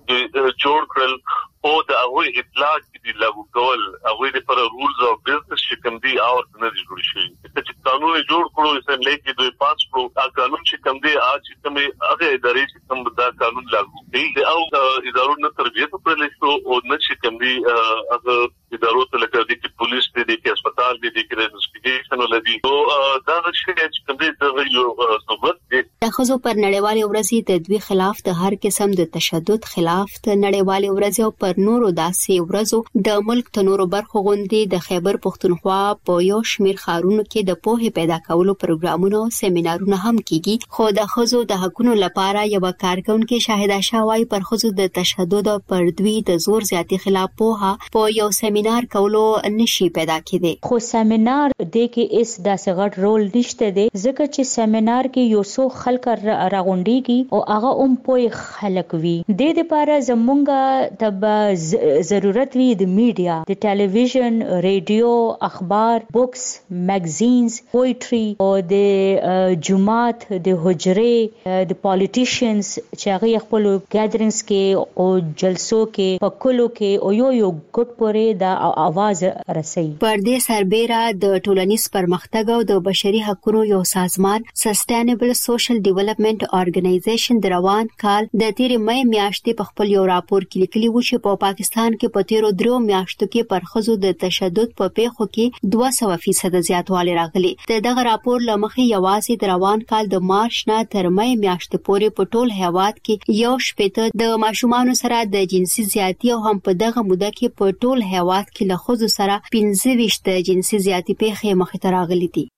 کې جوړ کړل او د هغه اطلاع چې لاګو کول هغه د پر رولز او بزنس چې کوم دي او نه جوړ شي چې قانون جوړ کړو اسن لیکي دوی پاس کړو قانون چې کوم دي اج کوم هغه ادارې چې کوم دا قانون لاګو دي او ادارو نه تربیت پر لیکو او نه چې کوم دي هغه ادارو ته لکه د پولیس دي د هسپتال دي د انویسټیګیشن ولدي او دا چې کوم دي د یو ضرورت دي. د د ښځو پر نړیوالې ورځ د دوی خلاف د هر قسم د تشدد خلاف د نړیوالې ورځ او پر نورو داسې ورځو د ملک ته نورو برخو غونډې د خیبر پښتونخوا په یو شمېر ښارونو کې د پوهې پیدا کولو پروګرامونه او سیمینارونه هم کیږي. خو د ښځو د حقوقو لپاره یو کارکونکو شاهده شاوای پر ښځو د تشدد او پر دوی د زور زیاتی خلاف پوها په یو سیمینار کولو نشي پیدا کېدی. خو سیمینار د کې اس د سغټ رول نشته دی ځکه چې سیمینار کې یو څو خلک راغونډيږي او هغه پوهه خلک وي. د لپاره زمونږه تب ضرورت وي د میډیا، د ټلویزیون، ریډیو، اخبار، بوکس، میگزینز، پوئټری او د جماعت، د حجره، د پالیټیشنز چې هغه خپل ګیدرینګز کې او جلسو کې په کلو کې او یو ګډ پورې د आवाज رسي. پر دې سربېره د ټولنیز پرمختګ او د بشري حقوقو یو سازمان سسټینبل سوشل ډیولپمنٹ ارګنایزیشن د روان کال د تیر مې میاشتې په خپل یو راپور کې لیکلي و چې په پاکستان کې په تیرو 3 میاشتو کې پر ښځو د تشدد په پیښو کې 200% زیاتوالی راغلی. دغه راپور لمخې یوازې د روان کال د مارچ نه تر مې میاشتې پورې په ټول هیواد کې یو شپېته د ماشومانو سره د جنسي زیاتی او هم په دغه موده کې په ټول هیواد کې له ښځو سره 25 د جنسي زیاتی پیښې مخې ته راغلي دي.